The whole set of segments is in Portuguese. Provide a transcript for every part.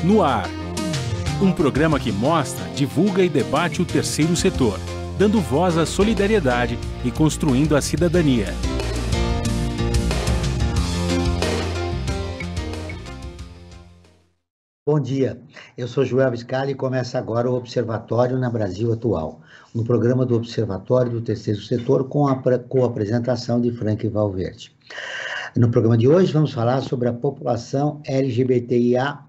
No ar. Um programa que mostra, divulga e debate o terceiro setor, dando voz à solidariedade e construindo a cidadania. Bom dia, eu sou Joel Viscali e começa agora o Observatório na Brasil Atual, um programa do Observatório do Terceiro Setor com a apresentação de Franklin Valverde. No programa de hoje vamos falar sobre a população LGBTIA+.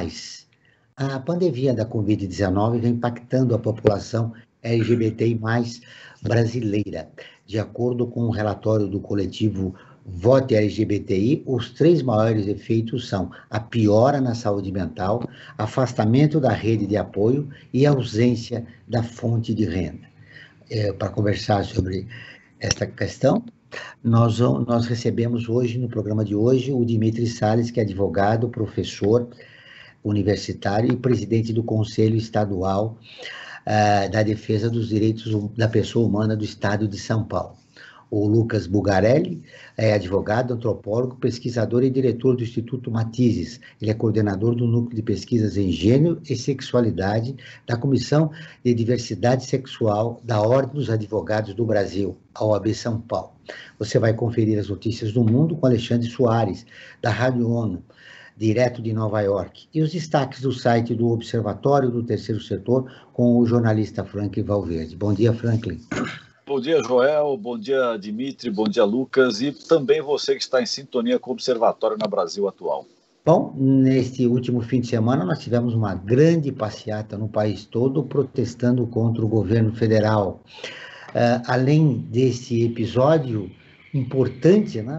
A pandemia da Covid-19 vem impactando a população LGBTI+, brasileira. De acordo com o relatório do coletivo Vote LGBTI, os 3 maiores efeitos são a piora na saúde mental, afastamento da rede de apoio e ausência da fonte de renda. Para conversar sobre esta questão, nós recebemos hoje, no programa de hoje, o Dimitri Salles, que é advogado, professor universitário e presidente do Conselho Estadual da Defesa dos Direitos da Pessoa Humana do Estado de São Paulo. O Lucas Bugarelli é advogado, antropólogo, pesquisador e diretor do Instituto Matizes. Ele é coordenador do Núcleo de Pesquisas em Gênero e Sexualidade da Comissão de Diversidade Sexual da Ordem dos Advogados do Brasil, a OAB São Paulo. Você vai conferir as notícias do mundo com Alexandre Soares, da Rádio ONU, direto de Nova York, e os destaques do site do Observatório do Terceiro Setor com o jornalista Franklin Valverde. Bom dia, Franklin. Bom dia, Joel, bom dia, Dimitri, bom dia, Lucas, e também você que está em sintonia com o Observatório na Brasil Atual. Bom, neste último fim de semana nós tivemos uma grande passeata no país todo protestando contra o governo federal. Além desse episódio importante, né,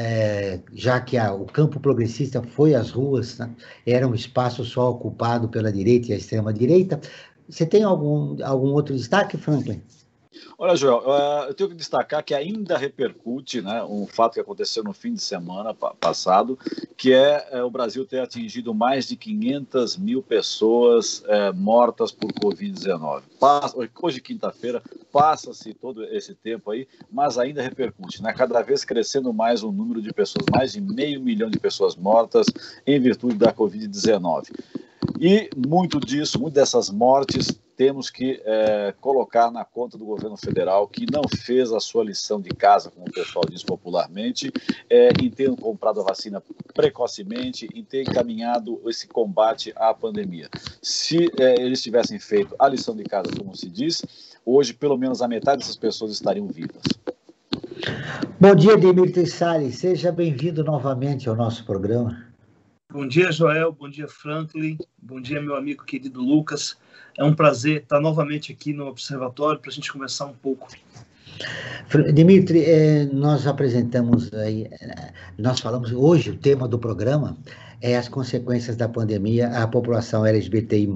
já que o campo progressista foi às ruas, né, era um espaço só ocupado pela direita e a extrema-direita. Você tem algum outro destaque, Franklin? Olha, Joel, eu tenho que destacar que ainda repercute, né, um fato que aconteceu no fim de semana passado, que é o Brasil ter atingido mais de 500 mil pessoas mortas por Covid-19. Hoje, quinta-feira, passa-se todo esse tempo aí, mas ainda repercute, né, cada vez crescendo mais o número de pessoas, mais de 500 mil de pessoas mortas em virtude da Covid-19. E muito dessas mortes temos que colocar na conta do governo federal, que não fez a sua lição de casa, como o pessoal diz popularmente, em ter comprado a vacina precocemente, em ter encaminhado esse combate à pandemia. Se eles tivessem feito a lição de casa, como se diz, hoje pelo menos a metade dessas pessoas estariam vivas. Bom dia, Dimitri Salles. Seja bem-vindo novamente ao nosso programa. Bom dia, Joel. Bom dia, Franklin. Bom dia, meu amigo querido Lucas. É um prazer estar novamente aqui no Observatório para a gente conversar um pouco. Dimitri, nós apresentamos aí, nós falamos hoje, o tema do programa é as consequências da pandemia à população LGBTI+.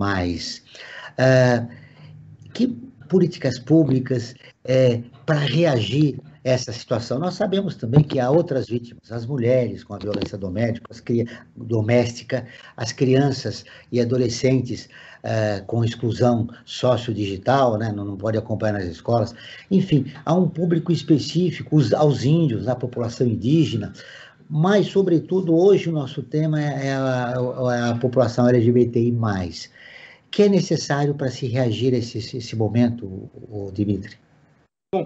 Que políticas públicas para reagir a essa situação? Nós sabemos também que há outras vítimas, as mulheres com a violência doméstica, as crianças e adolescentes com exclusão sociodigital, né? Não pode acompanhar nas escolas. Enfim, há um público específico, aos índios, à população indígena, mas, sobretudo, hoje o nosso tema é a população LGBTI+. Que é necessário para se reagir a esse momento, Dimitri? Bom,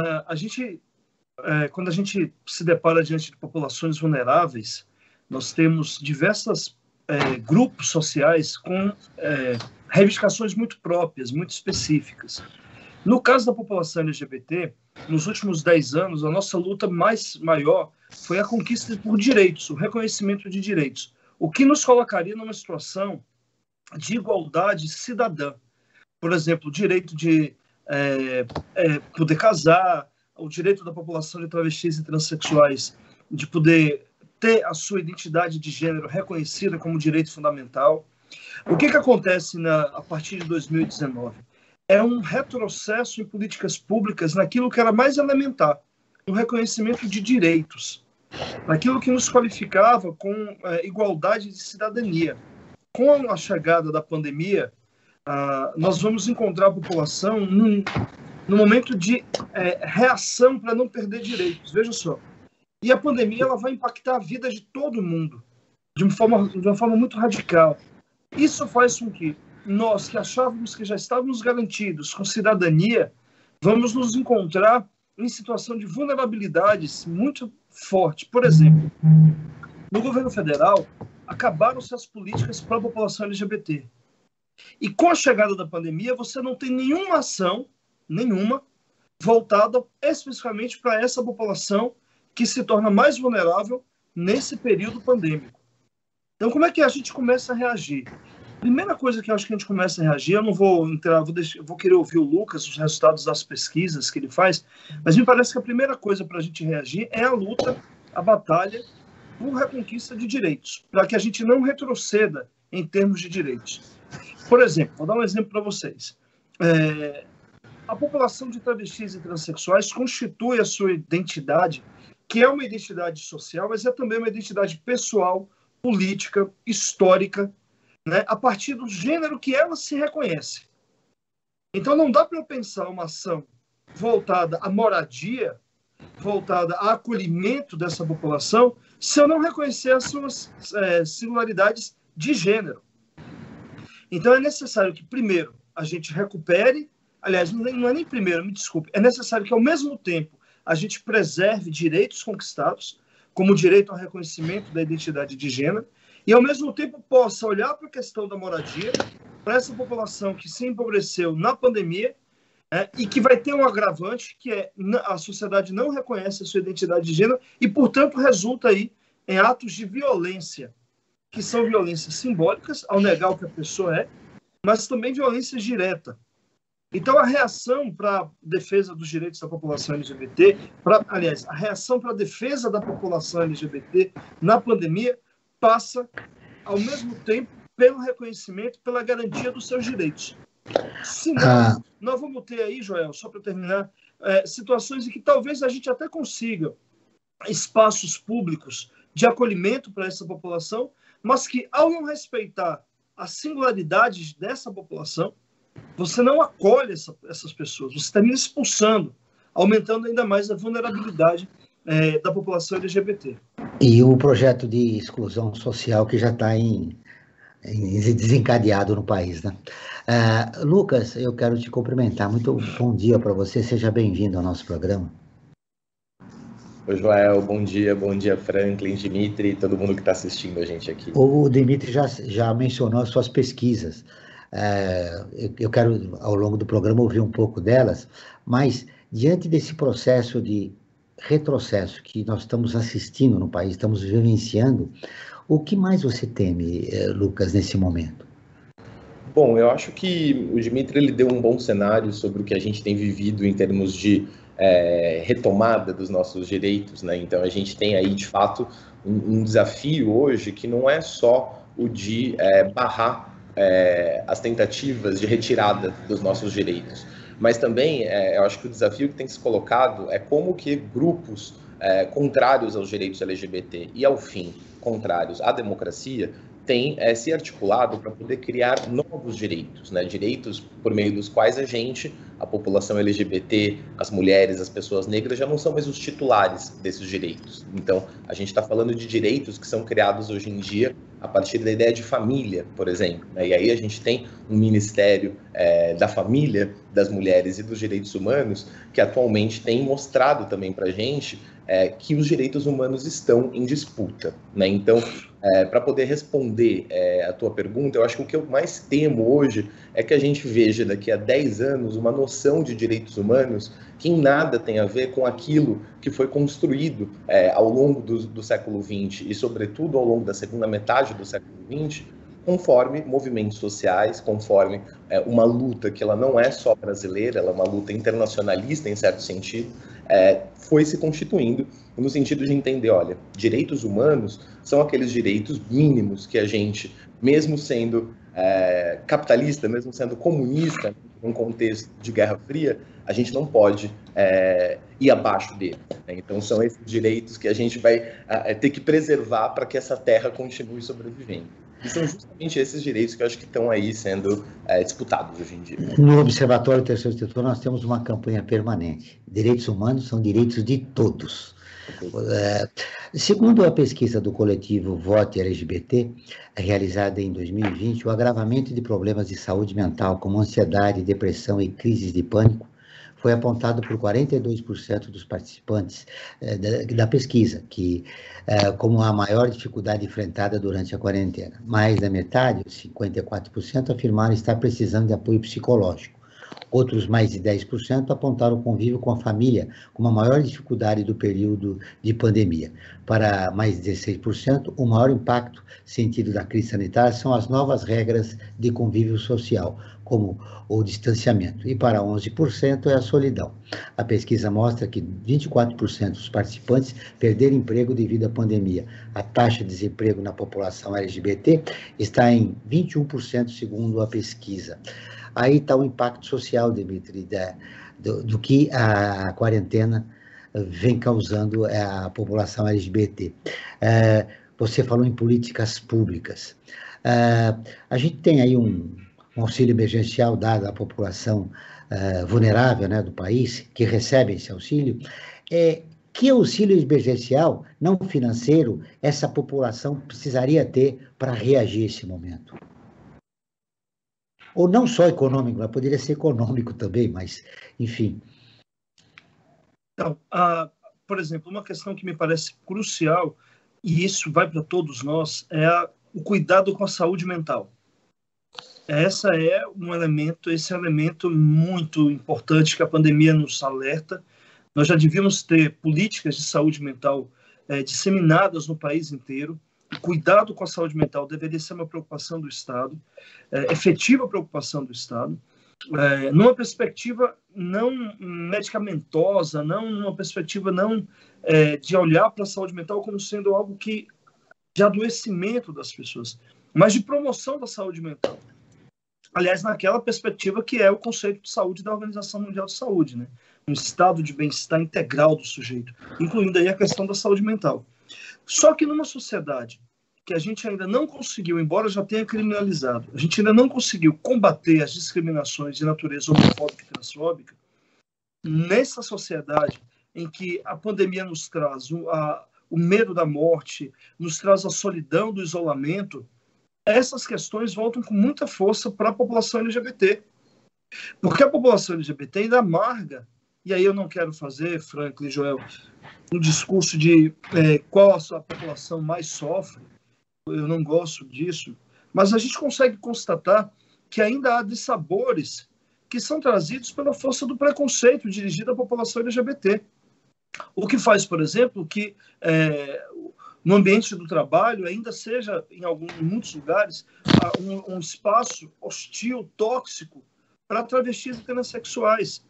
quando a gente se depara diante de populações vulneráveis, nós temos diversos grupos sociais com reivindicações muito próprias, muito específicas. No caso da população LGBT, nos últimos 10 anos, a nossa luta maior foi a conquista por direitos, o reconhecimento de direitos, o que nos colocaria numa situação de igualdade cidadã. Por exemplo, o direito de poder casar, o direito da população de travestis e transexuais de poder ter a sua identidade de gênero reconhecida como direito fundamental. O que acontece a partir de 2019? É um retrocesso em políticas públicas naquilo que era mais elementar, no reconhecimento de direitos, naquilo que nos qualificava com igualdade de cidadania. Com a chegada da pandemia, nós vamos encontrar a população no momento de reação para não perder direitos. Veja só. E a pandemia ela vai impactar a vida de todo mundo de uma forma muito radical. Isso faz com que nós, que achávamos que já estávamos garantidos com cidadania, vamos nos encontrar em situação de vulnerabilidades muito forte. Por exemplo, no governo federal, acabaram-se as políticas para a população LGBT. E com a chegada da pandemia, você não tem nenhuma ação, nenhuma, voltada especificamente para essa população que se torna mais vulnerável nesse período pandêmico. Então, como é que a gente começa a reagir? Primeira coisa que eu acho que a gente começa a reagir, eu não vou entrar, vou querer ouvir o Lucas, os resultados das pesquisas que ele faz, mas me parece que a primeira coisa para a gente reagir é a luta, a batalha por reconquista de direitos, para que a gente não retroceda em termos de direitos. Por exemplo, vou dar um exemplo para vocês. A população de travestis e transexuais constitui a sua identidade, que é uma identidade social, mas é também uma identidade pessoal, política, histórica, né, a partir do gênero que ela se reconhece. Então não dá para eu pensar uma ação voltada à moradia, voltada ao acolhimento dessa população, se eu não reconhecer as suas singularidades de gênero. Então é necessário que, primeiro, a gente recupere, aliás, não é nem primeiro, me desculpe, é necessário que, ao mesmo tempo, a gente preserve direitos conquistados, como o direito ao reconhecimento da identidade de gênero, e, ao mesmo tempo, possa olhar para a questão da moradia, para essa população que se empobreceu na pandemia, e que vai ter um agravante, que é a sociedade não reconhece a sua identidade de gênero e, portanto, resulta aí em atos de violência, que são violências simbólicas, ao negar o que a pessoa é, mas também violência direta. Então, a reação para a defesa dos direitos da população LGBT, aliás, a reação para a defesa da população LGBT na pandemia passa, ao mesmo tempo, pelo reconhecimento, pela garantia dos seus direitos. Senão, nós vamos ter aí, Joel, só para terminar, situações em que talvez a gente até consiga espaços públicos de acolhimento para essa população, mas que, ao não respeitar as singularidades dessa população, você não acolhe essas pessoas, você termina expulsando, aumentando ainda mais a vulnerabilidade da população LGBT. E o projeto de exclusão social que já está desencadeado no país, né? Lucas, eu quero te cumprimentar. Muito bom dia para você, seja bem-vindo ao nosso programa. Oi, Joel, bom dia, Franklin, Dimitri, todo mundo que está assistindo a gente aqui. O Dimitri já mencionou as suas pesquisas. Eu quero, ao longo do programa, ouvir um pouco delas, mas, diante desse processo de retrocesso que nós estamos assistindo no país, estamos vivenciando, o que mais você teme, Lucas, nesse momento? Bom, eu acho que o Dimitri ele deu um bom cenário sobre o que a gente tem vivido em termos de retomada dos nossos direitos, né? Então, a gente tem aí, de fato, um desafio hoje que não é só o de barrar as tentativas de retirada dos nossos direitos, mas também eu acho que o desafio que tem se colocado é como que grupos contrários aos direitos LGBT e, ao fim, contrários à democracia, têm se articulado para poder criar novos direitos, né? Direitos por meio dos quais a população LGBT, as mulheres, as pessoas negras, já não são mais os titulares desses direitos. Então, a gente está falando de direitos que são criados hoje em dia a partir da ideia de família, por exemplo, né? E aí a gente tem um Ministério da Família, das Mulheres e dos Direitos Humanos, que atualmente tem mostrado também para a gente que os direitos humanos estão em disputa, né? Então, para poder responder a tua pergunta, eu acho que o que eu mais temo hoje é que a gente veja daqui a 10 anos uma noção de direitos humanos que em nada tem a ver com aquilo que foi construído ao longo do século XX e, sobretudo, ao longo da segunda metade do século XX, conforme movimentos sociais, conforme uma luta que ela não é só brasileira, ela é uma luta internacionalista em certo sentido, foi se constituindo no sentido de entender, olha, direitos humanos são aqueles direitos mínimos que a gente, mesmo sendo capitalista, mesmo sendo comunista, num contexto de Guerra Fria, a gente não pode ir abaixo dele, né? Então são esses direitos que a gente vai ter que preservar para que essa terra continue sobrevivendo. E são justamente esses direitos que eu acho que estão aí sendo disputados hoje em dia. No Observatório Terceiro Setor, nós temos uma campanha permanente. Direitos humanos são direitos de todos. Segundo a pesquisa do coletivo Vote LGBT, realizada em 2020, o agravamento de problemas de saúde mental, como ansiedade, depressão e crises de pânico, foi apontado por 42% dos participantes da pesquisa, como a maior dificuldade enfrentada durante a quarentena. Mais da metade, 54%, afirmaram estar precisando de apoio psicológico. Outros mais de 10% apontaram o convívio com a família como a maior dificuldade do período de pandemia. Para mais de 16%, o maior impacto sentido da crise sanitária são as novas regras de convívio social, como o distanciamento. E para 11% é a solidão. A pesquisa mostra que 24% dos participantes perderam emprego devido à pandemia. A taxa de desemprego na população LGBT está em 21%, segundo a pesquisa. Aí está o impacto social, Dimitri, do que a quarentena vem causando à população LGBT. Você falou em políticas públicas. A gente tem aí um auxílio emergencial dado à população vulnerável, né, do país, que recebe esse auxílio. Que auxílio emergencial, não financeiro, essa população precisaria ter para reagir a esse momento? Ou não só econômico, mas poderia ser econômico também, mas, enfim. Então, por exemplo, uma questão que me parece crucial, e isso vai para todos nós, é o cuidado com a saúde mental. Esse é um elemento muito importante que a pandemia nos alerta. Nós já devíamos ter políticas de saúde mental disseminadas no país inteiro. O cuidado com a saúde mental deveria ser uma preocupação do Estado, efetiva preocupação do Estado, numa perspectiva não medicamentosa, não numa perspectiva não de olhar para a saúde mental como sendo algo de adoecimento das pessoas, mas de promoção da saúde mental. Aliás, naquela perspectiva que é o conceito de saúde da Organização Mundial de Saúde, né? Um estado de bem-estar integral do sujeito, incluindo aí a questão da saúde mental. Só que numa sociedade que a gente ainda não conseguiu, embora já tenha criminalizado, a gente ainda não conseguiu combater as discriminações de natureza homofóbica e transfóbica, nessa sociedade em que a pandemia nos traz o medo da morte, nos traz a solidão do isolamento, essas questões voltam com muita força para a população LGBT. Porque a população LGBT ainda amarga, e aí eu não quero fazer, Franklin e Joel, um discurso de qual a população mais sofre, eu não gosto disso, mas a gente consegue constatar que ainda há dissabores que são trazidos pela força do preconceito dirigido à população LGBT. O que faz, por exemplo, que no ambiente do trabalho ainda seja, em muitos lugares, um espaço hostil, tóxico, para travestis e transexuais.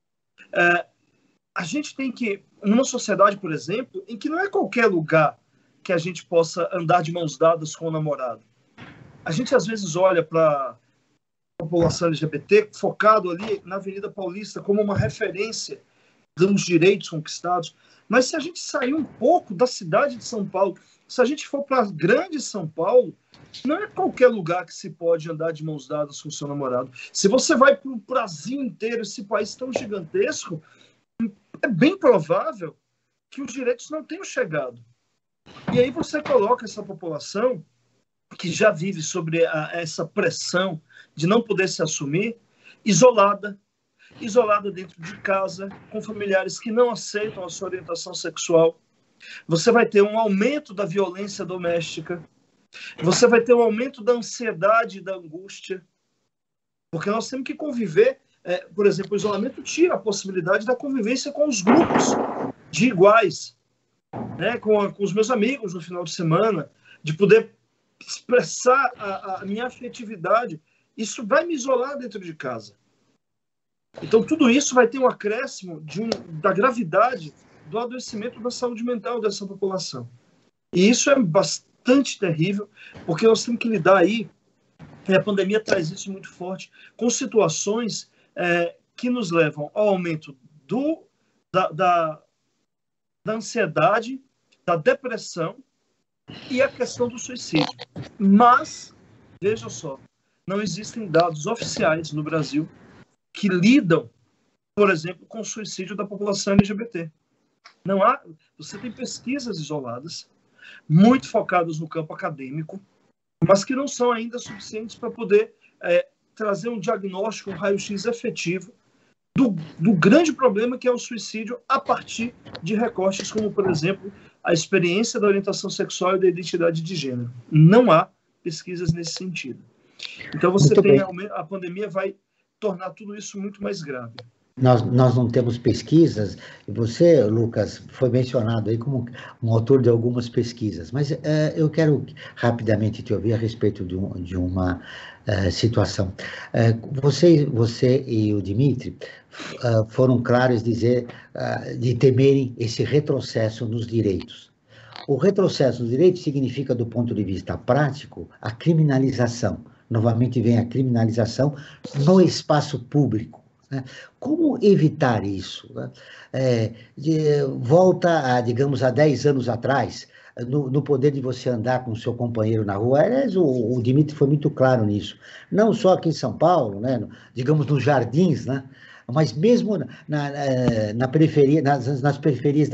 A gente tem que, numa sociedade, por exemplo, em que não é qualquer lugar que a gente possa andar de mãos dadas com o namorado. A gente, às vezes, olha para a população LGBT focado ali na Avenida Paulista como uma referência dos direitos conquistados. Mas se a gente sair um pouco da cidade de São Paulo, se a gente for para a grande São Paulo, não é qualquer lugar que se pode andar de mãos dadas com o seu namorado. Se você vai para o Brasil inteiro, esse país tão gigantesco, é bem provável que os direitos não tenham chegado. E aí você coloca essa população que já vive sobre essa pressão de não poder se assumir, isolada dentro de casa, com familiares que não aceitam a sua orientação sexual. Você vai ter um aumento da violência doméstica, você vai ter um aumento da ansiedade e da angústia, porque nós temos que conviver, por exemplo, o isolamento tira a possibilidade da convivência com os grupos de iguais, né, com os meus amigos no final de semana, de poder expressar a minha afetividade. Isso vai me isolar dentro de casa. Então, tudo isso vai ter um acréscimo da gravidade do adoecimento da saúde mental dessa população. E isso é bastante terrível, porque nós temos que lidar aí, e a pandemia traz isso muito forte, com situações que nos levam ao aumento da ansiedade, da depressão e a questão do suicídio. Mas, veja só, não existem dados oficiais no Brasil que lidam, por exemplo, com o suicídio da população LGBT. Não há, você tem pesquisas isoladas, muito focadas no campo acadêmico, mas que não são ainda suficientes para poder trazer um diagnóstico, um raio-x efetivo do grande problema que é o suicídio a partir de recortes como, por exemplo, a experiência da orientação sexual e da identidade de gênero. Não há pesquisas nesse sentido. Então, a pandemia vai tornar tudo isso muito mais grave. Nós não temos pesquisas, e você, Lucas, foi mencionado aí como um autor de algumas pesquisas, mas eu quero rapidamente te ouvir a respeito de uma situação. Você e o Dimitri foram claros de temerem esse retrocesso nos direitos. O retrocesso nos direitos significa, do ponto de vista prático, a criminalização. Novamente vem a criminalização no espaço público. Como evitar isso? Volta, digamos, a 10 anos atrás, no poder de você andar com o seu companheiro na rua. Aliás, o Dimitri foi muito claro nisso. Não só aqui em São Paulo, né? Digamos, nos jardins, né? Mas mesmo na periferia, nas periferias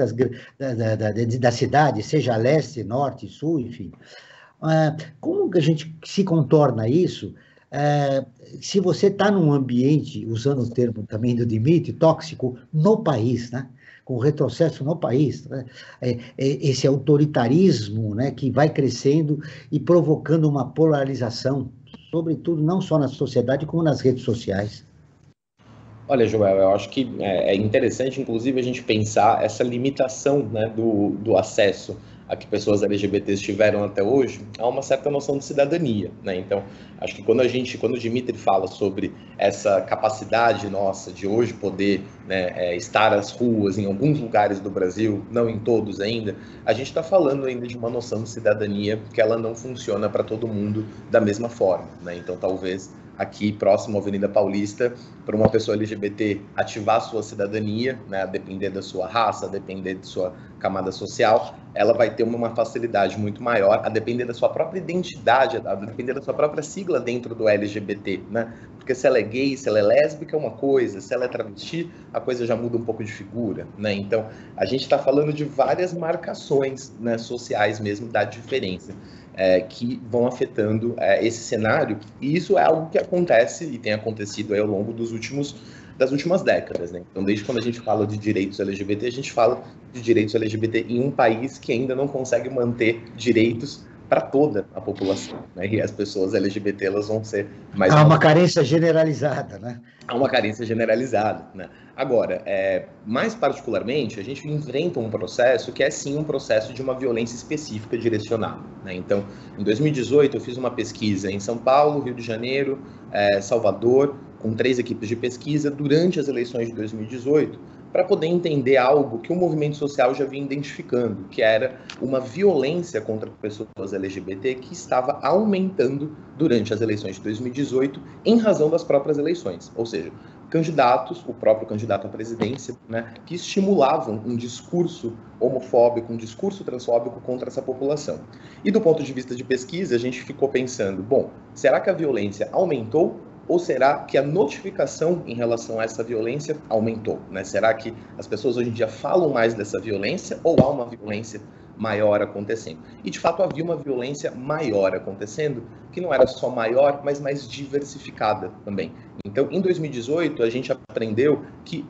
da cidade, seja leste, norte, sul, enfim. Como que a gente se contorna isso? Se você está num ambiente, usando o termo também do Dimitri, tóxico no país, né? Com retrocesso no país, né? Esse autoritarismo, né, que vai crescendo e provocando uma polarização, sobretudo não só na sociedade, como nas redes sociais. Olha, Joel, eu acho que é interessante, inclusive, a gente pensar essa limitação, né, do acesso a que pessoas LGBTs tiveram até hoje, há uma certa noção de cidadania, né? Então, acho que quando o Dimitri fala sobre essa capacidade nossa de hoje poder, né, estar às ruas em alguns lugares do Brasil, não em todos ainda, a gente está falando ainda de uma noção de cidadania que ela não funciona para todo mundo da mesma forma, né? Então, talvez aqui próximo à Avenida Paulista, para uma pessoa LGBT ativar a sua cidadania, né, a depender da sua raça, a depender de sua camada social, ela vai ter uma facilidade muito maior, a depender da sua própria identidade, a depender da sua própria sigla dentro do LGBT, né? Porque se ela é gay, se ela é lésbica é uma coisa, se ela é travesti, a coisa já muda um pouco de figura, né? Então, a gente está falando de várias marcações, né, sociais mesmo da diferença. Que vão afetando esse cenário, e isso é algo que acontece e tem acontecido aí ao longo das últimas décadas, né? Então, desde quando a gente fala de direitos LGBT, a gente fala de direitos LGBT em um país que ainda não consegue manter direitos para toda a população, né? E as pessoas LGBT, elas vão ser mais... Há uma carência generalizada, né? Há uma carência generalizada, né? Agora, mais particularmente, a gente enfrenta um processo que é, sim, um processo de uma violência específica direcionada, né? Então, em 2018, eu fiz uma pesquisa em São Paulo, Rio de Janeiro, Salvador, com 3 equipes de pesquisa, durante as eleições de 2018, para poder entender algo que o movimento social já vinha identificando, que era uma violência contra pessoas LGBT que estava aumentando durante as eleições de 2018 em razão das próprias eleições. Ou seja, candidatos, o próprio candidato à presidência, né, que estimulavam um discurso homofóbico, um discurso transfóbico contra essa população. E do ponto de vista de pesquisa, a gente ficou pensando, bom, será que a violência aumentou? Ou será que a notificação em relação a essa violência aumentou, né? Será que as pessoas hoje em dia falam mais dessa violência ou há uma violência maior acontecendo? E, de fato, havia uma violência maior acontecendo, que não era só maior, mas mais diversificada também. Então, em 2018, a gente aprendeu que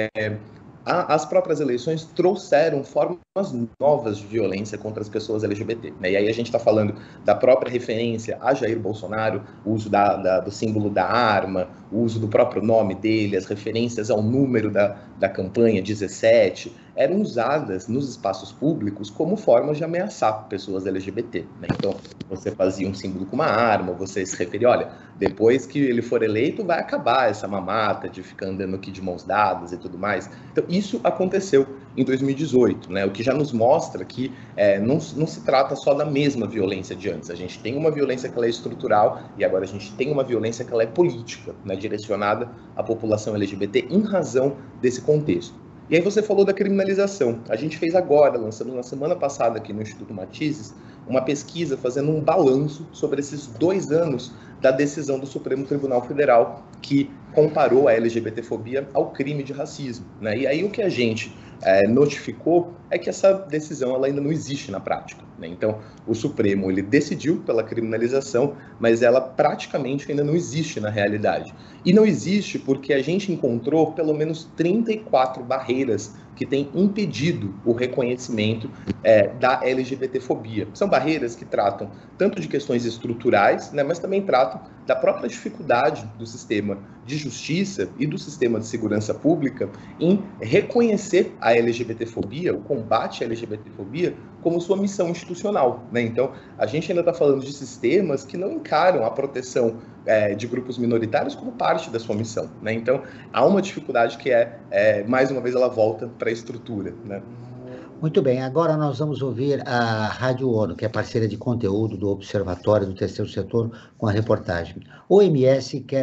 as próprias eleições trouxeram formas novas de violência contra as pessoas LGBT, né? E aí a gente está falando da própria referência a Jair Bolsonaro, o uso do símbolo da arma, o uso do próprio nome dele, as referências ao número da campanha 17, eram usadas nos espaços públicos como formas de ameaçar pessoas LGBT, né? Então, você fazia um símbolo com uma arma, você se referia, olha, depois que ele for eleito, vai acabar essa mamata de ficar andando aqui de mãos dadas e tudo mais. Então, isso aconteceu em 2018, né? O que já nos mostra que não se trata só da mesma violência de antes. A gente tem uma violência que ela é estrutural e agora a gente tem uma violência que ela é política, né? Direcionada à população LGBT em razão desse contexto. E aí você falou da criminalização. A gente fez agora, lançando na semana passada aqui no Instituto Matizes, uma pesquisa fazendo um balanço sobre esses 2 anos da decisão do Supremo Tribunal Federal que comparou a LGBTfobia ao crime de racismo, né? E aí o que a gente notificou é que essa decisão ela ainda não existe na prática, né? Então, o Supremo ele decidiu pela criminalização, mas ela praticamente ainda não existe na realidade. E não existe porque a gente encontrou pelo menos 34 barreiras que têm impedido o reconhecimento da LGBTfobia. São barreiras que tratam tanto de questões estruturais, né, mas também tratam da própria dificuldade do sistema de justiça e do sistema de segurança pública em reconhecer a LGBTfobia, o combate à LGBTfobia, como sua missão institucional, né? Então, a gente ainda está falando de sistemas que não encaram a proteção de grupos minoritários como parte da sua missão, né? Então, há uma dificuldade que mais uma vez, ela volta para a estrutura, né? Muito bem, agora nós vamos ouvir a Rádio ONU, que é parceira de conteúdo do Observatório do Terceiro Setor, com a reportagem. O OMS quer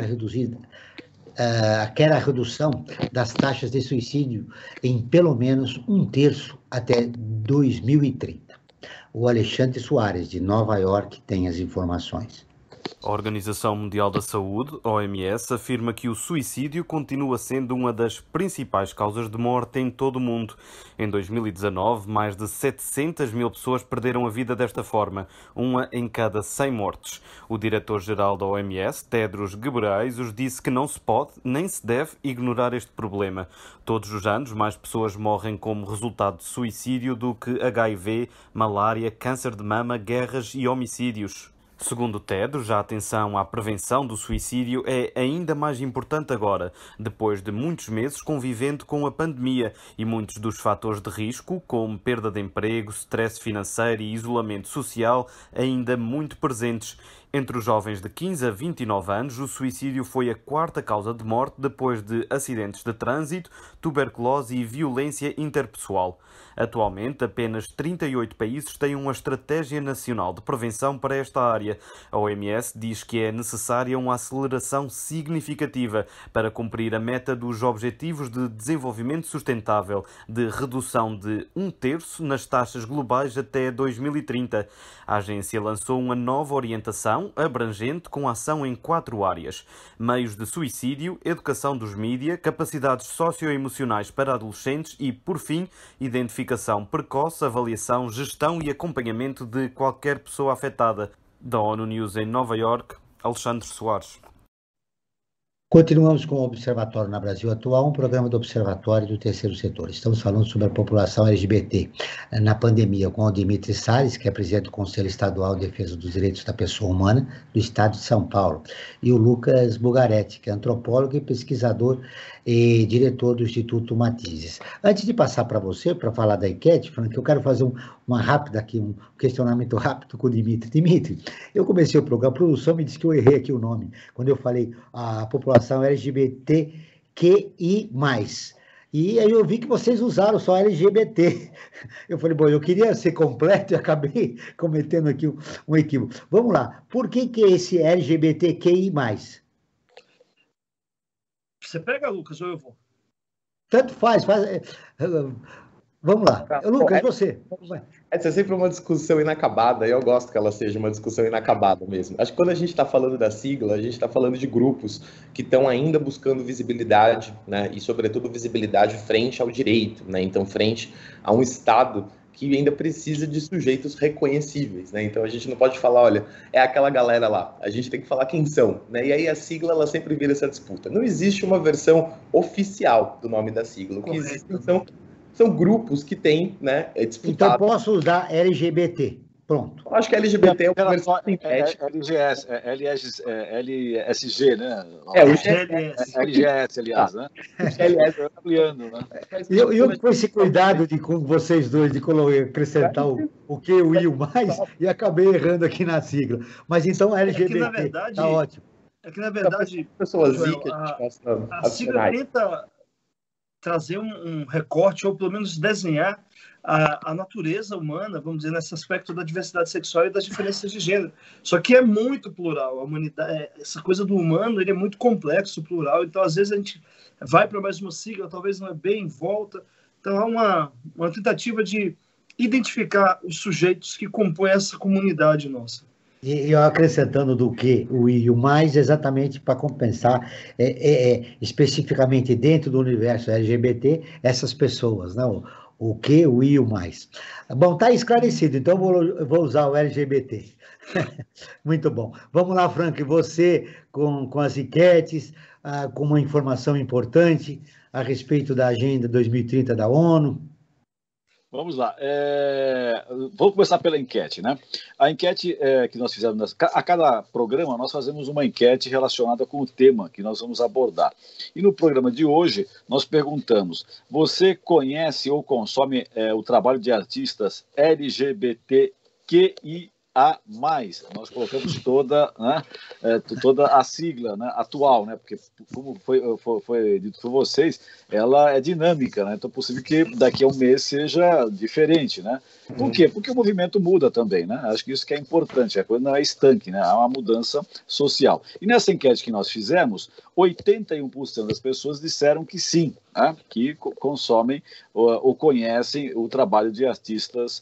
a redução das taxas de suicídio em pelo menos 1/3 até 2030. O Alexandre Soares, de Nova York, tem as informações. A Organização Mundial da Saúde, OMS, afirma que o suicídio continua sendo uma das principais causas de morte em todo o mundo. Em 2019, mais de 700 mil pessoas perderam a vida desta forma, uma em cada 100 mortes. O diretor-geral da OMS, Tedros Ghebreyesus, disse que não se pode nem se deve ignorar este problema. Todos os anos, mais pessoas morrem como resultado de suicídio do que HIV, malária, câncer de mama, guerras e homicídios. Segundo Tedros, a atenção à prevenção do suicídio é ainda mais importante agora, depois de muitos meses convivendo com a pandemia e muitos dos fatores de risco, como perda de emprego, stress financeiro e isolamento social, ainda muito presentes. Entre os jovens de 15 a 29 anos, o suicídio foi a quarta causa de morte depois de acidentes de trânsito, tuberculose e violência interpessoal. Atualmente, apenas 38 países têm uma estratégia nacional de prevenção para esta área. A OMS diz que é necessária uma aceleração significativa para cumprir a meta dos Objetivos de Desenvolvimento Sustentável de redução de 1/3 nas taxas globais até 2030. A agência lançou uma nova orientação abrangente com ação em 4 áreas: meios de suicídio, educação dos mídia, capacidades socioemocionais para adolescentes e, por fim, identificação precoce, avaliação, gestão e acompanhamento de qualquer pessoa afetada. Da ONU News em Nova York, Alexandre Soares. Continuamos com o Observatório na Brasil Atual, um programa do Observatório do Terceiro Setor. Estamos falando sobre a população LGBT na pandemia com o Dimitri Salles, que é presidente do Conselho Estadual de Defesa dos Direitos da Pessoa Humana do Estado de São Paulo, e o Lucas Bugaretti, que é antropólogo e pesquisador e diretor do Instituto Matizes. Antes de passar para você, para falar da enquete, Frank, eu quero fazer um questionamento rápido com o Dimitri. Dimitri, eu comecei o programa, a produção me disse que eu errei aqui o nome, quando eu falei a população LGBTQI+. E aí eu vi que vocês usaram só LGBT. Eu falei, bom, eu queria ser completo e acabei cometendo aqui um equívoco. Vamos lá, por que esse LGBTQI+. Você pega, Lucas, ou eu vou? Tanto faz. Vamos lá. Lucas, você. Essa é sempre uma discussão inacabada, e eu gosto que ela seja uma discussão inacabada mesmo. Acho que quando a gente está falando da sigla, a gente está falando de grupos que estão ainda buscando visibilidade, né, e sobretudo visibilidade frente ao direito, né, então frente a um Estado que ainda precisa de sujeitos reconhecíveis, né? Então a gente não pode falar, olha, é aquela galera lá, a gente tem que falar quem são, né? E aí a sigla, ela sempre vira essa disputa. Não existe uma versão oficial do nome da sigla, o que existe são grupos que têm, né, disputado. Então posso usar LGBT, pronto. Eu acho que LGBT é uma versão LSG, né? O GLS. LGS, aliás, né? GLS. Ampliando, né? Eu com esse cuidado com vocês dois de acrescentar o que, o I, o mais, e acabei errando aqui na sigla. Mas então LGBT, tá ótimo. É que, na verdade, a sigla tenta trazer um recorte, ou pelo menos desenhar a natureza humana, vamos dizer, nesse aspecto da diversidade sexual e das diferenças de gênero. Só que é muito plural. A humanidade, essa coisa do humano, ele é muito complexo, plural. Então, às vezes, a gente vai para mais uma sigla, talvez não é bem em volta. Então, há uma tentativa de identificar os sujeitos que compõem essa comunidade nossa. E eu acrescentando do que o I e o mais, exatamente para compensar, especificamente dentro do universo LGBT, essas pessoas, né? O que, o I e o mais. Bom, está esclarecido, então eu vou usar o LGBT. Muito bom. Vamos lá, Frank, você com as enquetes, com uma informação importante a respeito da Agenda 2030 da ONU. Vamos lá. Vamos começar pela enquete, né? A enquete que nós fizemos, a cada programa nós fazemos uma enquete relacionada com o tema que nós vamos abordar. E no programa de hoje nós perguntamos: você conhece ou consome o trabalho de artistas LGBTQIA+. Nós colocamos toda a sigla, né, atual, né, porque como foi dito por vocês, ela é dinâmica, né, então é possível que daqui a um mês seja diferente, né? Por quê? Porque o movimento muda também, né? Acho que isso que é importante, a coisa não é estanque, né? Há uma mudança social. E nessa enquete que nós fizemos, 81% das pessoas disseram que sim, né, que consomem ou conhecem o trabalho de artistas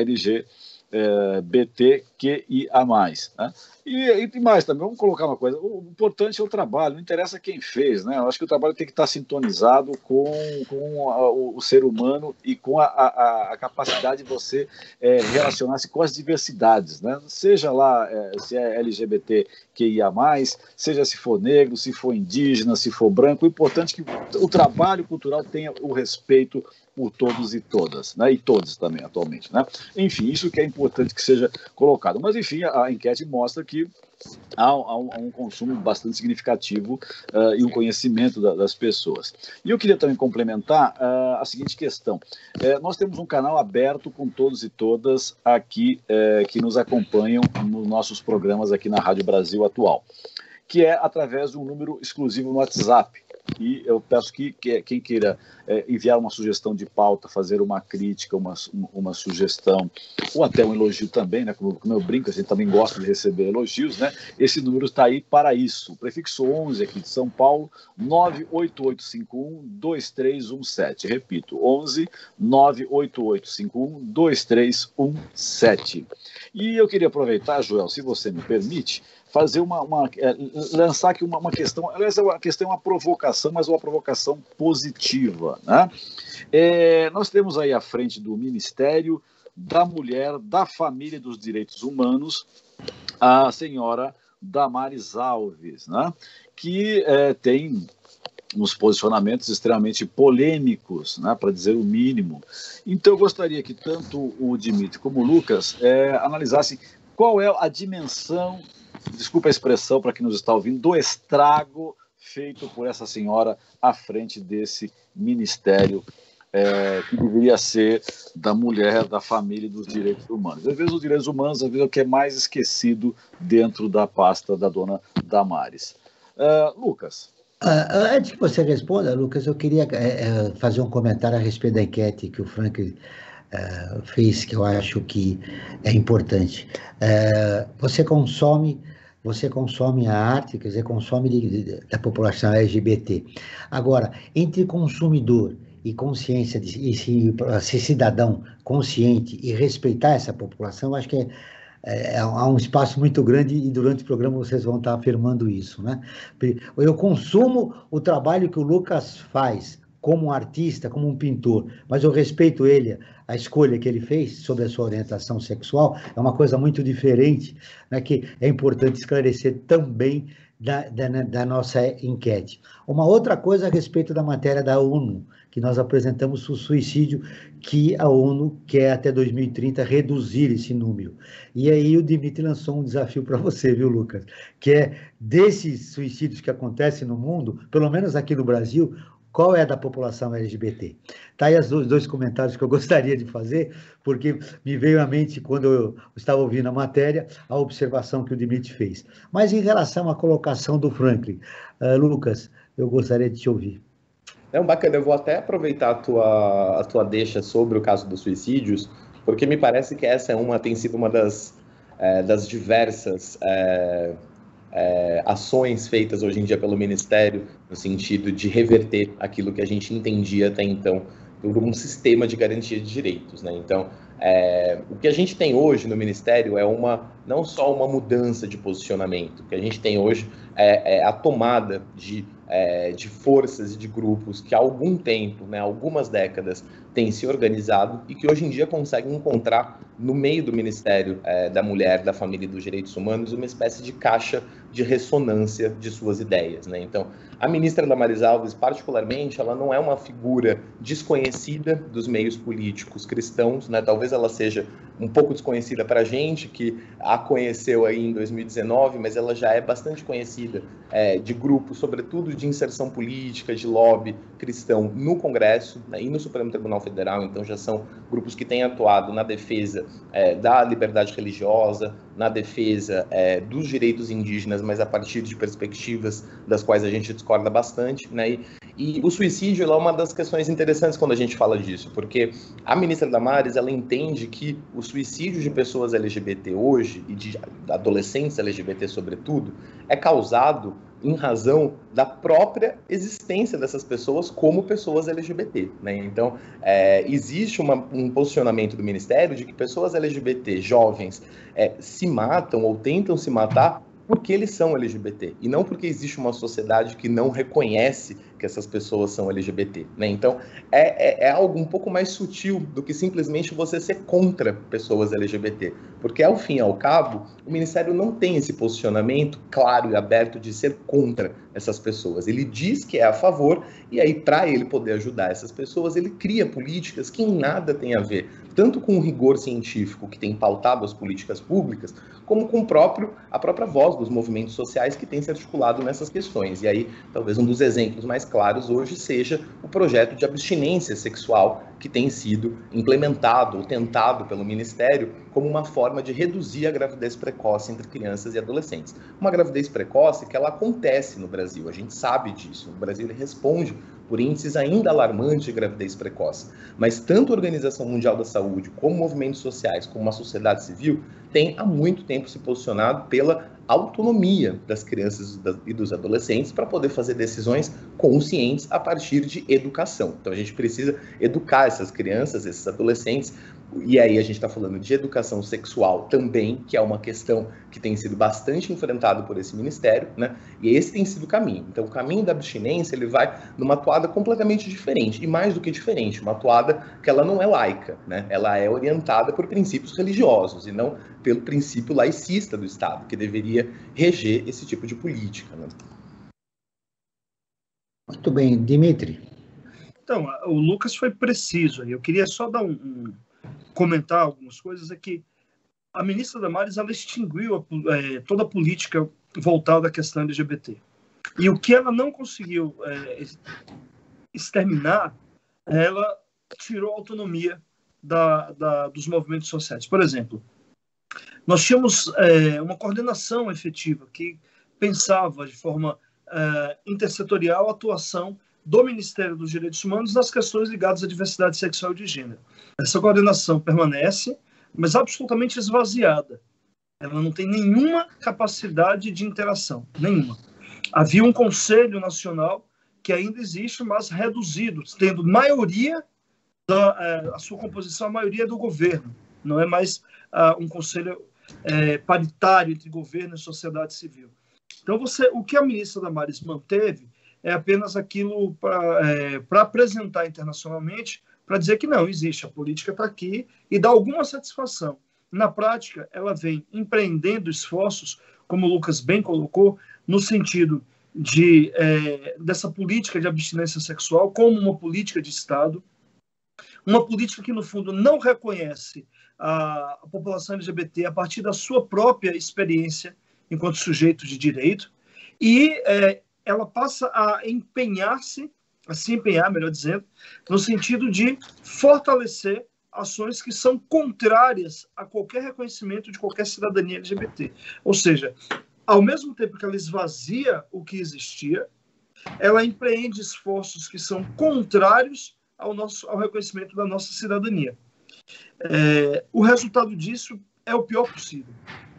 LGBTQIA+, né? E mais também, vamos colocar uma coisa, o importante é o trabalho, não interessa quem fez, né? Eu acho que o trabalho tem que estar sintonizado com o ser humano e com a capacidade de você relacionar-se com as diversidades, né? Seja lá se é LGBTQIA+, seja se for negro, se for indígena, se for branco, o importante é que o trabalho cultural tenha o respeito por todos e todas, né? E todos também atualmente, né? Enfim, isso que é importante que seja colocado. Mas, enfim, a enquete mostra que há um consumo bastante significativo e um conhecimento das pessoas. E eu queria também complementar a seguinte questão. Nós temos um canal aberto com todos e todas aqui que nos acompanham nos nossos programas aqui na Rádio Brasil Atual, que é através de um número exclusivo no WhatsApp. E eu peço que quem queira enviar uma sugestão de pauta, fazer uma crítica, uma sugestão, ou até um elogio também, né? Como eu brinco, a gente também gosta de receber elogios, né? Esse número está aí para isso. O prefixo 11 aqui de São Paulo, 98851-2317. Repito, 11 98851-2317. E eu queria aproveitar, Joel, se você me permite, fazer lançar aqui uma questão, aliás, a questão é uma provocação, mas uma provocação positiva, né? Nós temos aí à frente do Ministério da Mulher, da Família e dos Direitos Humanos, a senhora Damares Alves, né? Que tem uns posicionamentos extremamente polêmicos, né, para dizer o mínimo. Então eu gostaria que tanto o Dimitri como o Lucas analisassem qual é a dimensão, desculpa a expressão para quem nos está ouvindo, do estrago feito por essa senhora à frente desse ministério que deveria ser da mulher, da família e dos direitos humanos. Às vezes os direitos humanos, às vezes é o que é mais esquecido dentro da pasta da dona Damares. Lucas. Antes que você responda, Lucas, eu queria fazer um comentário a respeito da enquete que o Frank fez, que eu acho que é importante. Você consome a arte, quer dizer, consome da população LGBT. Agora, entre consumidor e consciência, ser cidadão consciente e respeitar essa população, acho que há um espaço muito grande e durante o programa vocês vão estar afirmando isso, né? Eu consumo o trabalho que o Lucas faz como um artista, como um pintor, mas eu respeito ele, a escolha que ele fez sobre a sua orientação sexual, é uma coisa muito diferente, né, que é importante esclarecer também da nossa enquete. Uma outra coisa a respeito da matéria da ONU, que nós apresentamos o suicídio, que a ONU quer até 2030 reduzir esse número. E aí o Dimitri lançou um desafio para você, viu, Lucas? Que é desses suicídios que acontecem no mundo, pelo menos aqui no Brasil, qual é a da população LGBT? Tá aí os dois comentários que eu gostaria de fazer, porque me veio à mente, quando eu estava ouvindo a matéria, a observação que o Dimitri fez. Mas em relação à colocação do Franklin, Lucas, eu gostaria de te ouvir. Bacana, eu vou até aproveitar a tua deixa sobre o caso dos suicídios, porque me parece que essa tem sido uma das diversas ações feitas hoje em dia pelo Ministério, no sentido de reverter aquilo que a gente entendia até então por um sistema de garantia de direitos, né? Então, O que a gente tem hoje no Ministério é não só uma mudança de posicionamento, o que a gente tem hoje é a tomada de forças e de grupos que há algum tempo, né, algumas décadas, têm se organizado e que hoje em dia conseguem encontrar no meio do Ministério da Mulher, da Família e dos Direitos Humanos uma espécie de caixa de ressonância de suas ideias, né? Então, a ministra Damares Alves, particularmente, ela não é uma figura desconhecida dos meios políticos cristãos, né? Talvez ela seja um pouco desconhecida para a gente, que a conheceu aí em 2019, mas ela já é bastante conhecida de grupos, sobretudo de inserção política, de lobby cristão no Congresso, né, e no Supremo Tribunal Federal. Então já são grupos que têm atuado na defesa da liberdade religiosa, na defesa dos direitos indígenas, mas a partir de perspectivas das quais a gente discorda bastante, né? E o suicídio é uma das questões interessantes quando a gente fala disso, porque a ministra Damares, ela entende que o suicídio de pessoas LGBT hoje, e de adolescentes LGBT sobretudo, é causado em razão da própria existência dessas pessoas como pessoas LGBT, né? Então, existe um posicionamento do Ministério de que pessoas LGBT, jovens, se matam ou tentam se matar porque eles são LGBT, e não porque existe uma sociedade que não reconhece que essas pessoas são LGBT, né? Então, é algo um pouco mais sutil do que simplesmente você ser contra pessoas LGBT, porque, ao fim e ao cabo, o Ministério não tem esse posicionamento claro e aberto de ser contra essas pessoas. Ele diz que é a favor, e aí, para ele poder ajudar essas pessoas, ele cria políticas que em nada têm a ver, tanto com o rigor científico que tem pautado as políticas públicas, como com a própria voz dos movimentos sociais que tem se articulado nessas questões. E aí, talvez um dos exemplos mais claros hoje seja o projeto de abstinência sexual que tem sido implementado ou tentado pelo Ministério como uma forma de reduzir a gravidez precoce entre crianças e adolescentes. Uma gravidez precoce que ela acontece no Brasil, a gente sabe disso. O Brasil ele responde por índices ainda alarmantes de gravidez precoce. Mas tanto a Organização Mundial da Saúde, como movimentos sociais, como a sociedade civil, tem há muito tempo se posicionado pela autonomia das crianças e dos adolescentes para poder fazer decisões conscientes a partir de educação. Então a gente precisa educar essas crianças, esses adolescentes, e aí a gente está falando de educação sexual também, que é uma questão que tem sido bastante enfrentada por esse ministério, né? E esse tem sido o caminho. Então o caminho da abstinência, ele vai numa toada completamente diferente, e mais do que diferente, uma toada que ela não é laica, né? Ela é orientada por princípios religiosos e não pelo princípio laicista do Estado, que deveria reger esse tipo de política, né? Muito bem, Dimitri. Então, o Lucas foi preciso aí. Eu queria só dar comentar algumas coisas. É que a ministra Damares, ela extinguiu toda a política voltada à questão LGBT. E o que ela não conseguiu exterminar, ela tirou a autonomia dos movimentos sociais. Por exemplo, nós tínhamos uma coordenação efetiva que pensava de forma intersetorial a atuação do Ministério dos Direitos Humanos nas questões ligadas à diversidade sexual e de gênero. Essa coordenação permanece, mas absolutamente esvaziada. Ela não tem nenhuma capacidade de interação, nenhuma. Havia um Conselho Nacional que ainda existe, mas reduzido, tendo maioria, a sua composição, a maioria do governo. Não é mais um conselho paritário entre governo e sociedade civil. Então, o que a ministra Damares manteve é apenas aquilo para apresentar internacionalmente, para dizer que não existe, a política está aqui e dá alguma satisfação. Na prática, ela vem empreendendo esforços, como o Lucas bem colocou, no sentido dessa política de abstinência sexual como uma política de Estado, uma política que, no fundo, não reconhece a população LGBT a partir da sua própria experiência enquanto sujeito de direito, e ela passa a se empenhar, melhor dizendo, no sentido de fortalecer ações que são contrárias a qualquer reconhecimento de qualquer cidadania LGBT. Ou seja, ao mesmo tempo que ela esvazia o que existia, ela empreende esforços que são contrários ao reconhecimento da nossa cidadania. O resultado disso é o pior possível.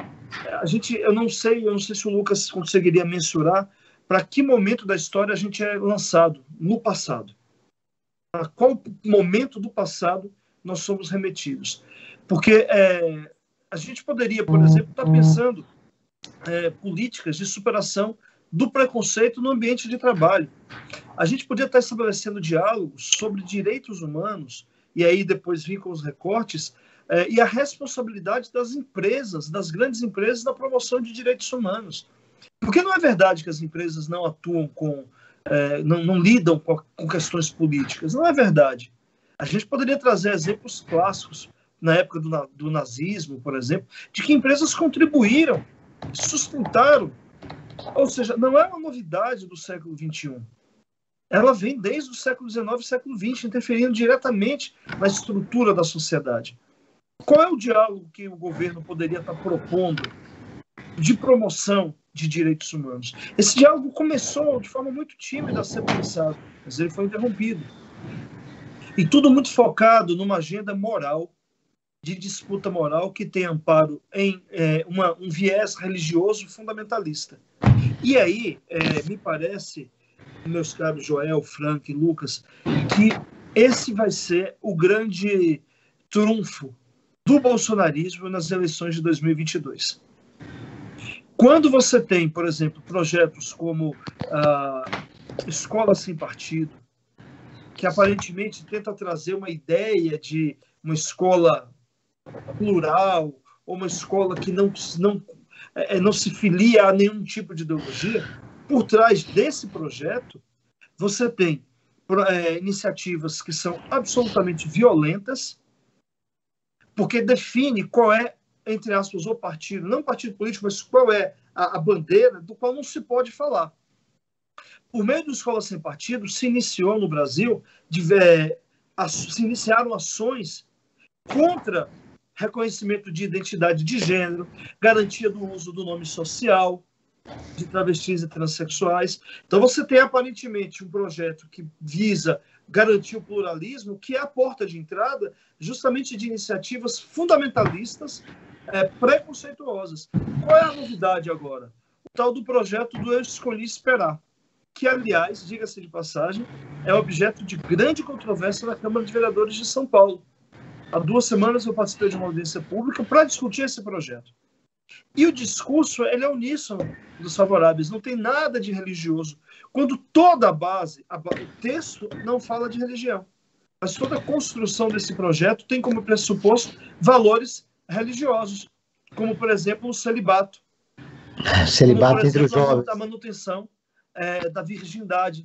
Eu não sei se o Lucas conseguiria mensurar para que momento da história a gente é lançado no passado. Para qual momento do passado nós somos remetidos. Porque a gente poderia, por exemplo, estar pensando políticas de superação do preconceito no ambiente de trabalho. A gente podia estar estabelecendo diálogos sobre direitos humanos, e aí depois vir com os recortes, e a responsabilidade das empresas, das grandes empresas, na promoção de direitos humanos. Porque não é verdade que as empresas não atuam não lidam com questões políticas. Não é verdade. A gente poderia trazer exemplos clássicos, na época do nazismo, por exemplo, de que empresas contribuíram, sustentaram. Ou seja, não é uma novidade do século XXI. Ela vem desde o século XIX e século XX, interferindo diretamente na estrutura da sociedade. Qual é o diálogo que o governo poderia estar propondo de promoção de direitos humanos? Esse diálogo começou de forma muito tímida a ser pensado, mas ele foi interrompido. E tudo muito focado numa agenda moral, de disputa moral, que tem amparo em um viés religioso fundamentalista. E aí, me parece, meus caros Joel, Frank e Lucas, que esse vai ser o grande trunfo do bolsonarismo nas eleições de 2022. Quando você tem, por exemplo, projetos como a Escola Sem Partido, que aparentemente tenta trazer uma ideia de uma escola plural, ou uma escola que não se filia a nenhum tipo de ideologia, por trás desse projeto, você tem iniciativas que são absolutamente violentas, porque define qual é, entre aspas, o partido, não partido político, mas qual é a bandeira do qual não se pode falar. Por meio do Escola Sem Partido, se iniciou no Brasil, se iniciaram ações contra reconhecimento de identidade de gênero, garantia do uso do nome social de travestis e transexuais. Então você tem aparentemente um projeto que visa garantir o pluralismo, que é a porta de entrada justamente de iniciativas fundamentalistas, preconceituosas. Qual é a novidade agora? O tal do projeto do Eu Escolhi Esperar, que, aliás, diga-se de passagem, é objeto de grande controvérsia na Câmara de Vereadores de São Paulo. Há 2 semanas eu participei de uma audiência pública para discutir esse projeto. E o discurso ele é uníssono dos favoráveis, não tem nada de religioso. Quando toda a base, o texto não fala de religião, mas toda a construção desse projeto tem como pressuposto valores religiosos, como, por exemplo, o celibato. Celibato entre os jovens. A manutenção da virgindade.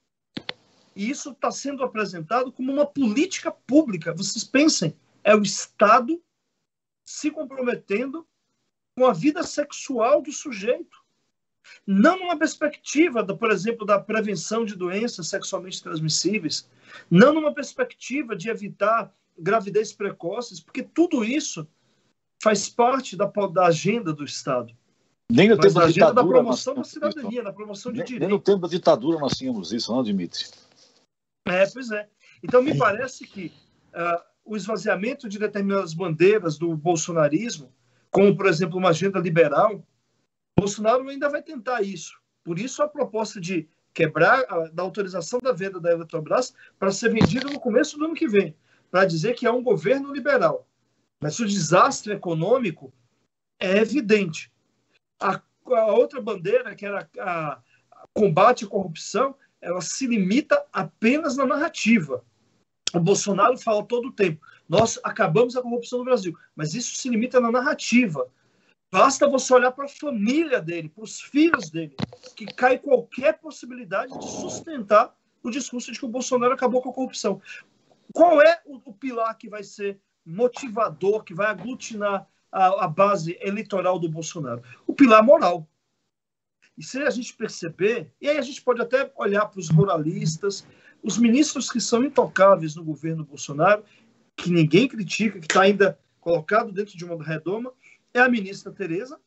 E isso está sendo apresentado como uma política pública. Vocês pensem, é o Estado se comprometendo com a vida sexual do sujeito. Não numa perspectiva, por exemplo, da prevenção de doenças sexualmente transmissíveis, não numa perspectiva de evitar gravidez precoces, porque tudo isso faz parte da agenda do Estado. Nem no tempo da agenda ditadura, da promoção da cidadania, da promoção de direitos. Nem no tempo da ditadura nós tínhamos isso, não, Dimitri? Pois é. Então, me parece que o esvaziamento de determinadas bandeiras do bolsonarismo, como, por exemplo, uma agenda liberal, Bolsonaro ainda vai tentar isso. Por isso, a proposta de quebrar, da autorização da venda da Eletrobras para ser vendida no começo do ano que vem, para dizer que é um governo liberal. Mas o desastre econômico é evidente. A outra bandeira, que era a combate à corrupção, ela se limita apenas na narrativa. O Bolsonaro fala todo o tempo, nós acabamos a corrupção no Brasil, mas isso se limita na narrativa. Basta você olhar para a família dele, para os filhos dele, que cai qualquer possibilidade de sustentar o discurso de que o Bolsonaro acabou com a corrupção. Qual é o pilar que vai ser motivador, que vai aglutinar a base eleitoral do Bolsonaro? O pilar moral. E se a gente perceber, e aí a gente pode até olhar para os ruralistas, os ministros que são intocáveis no governo Bolsonaro, que ninguém critica, que está ainda colocado dentro de uma redoma, é a ministra Tereza,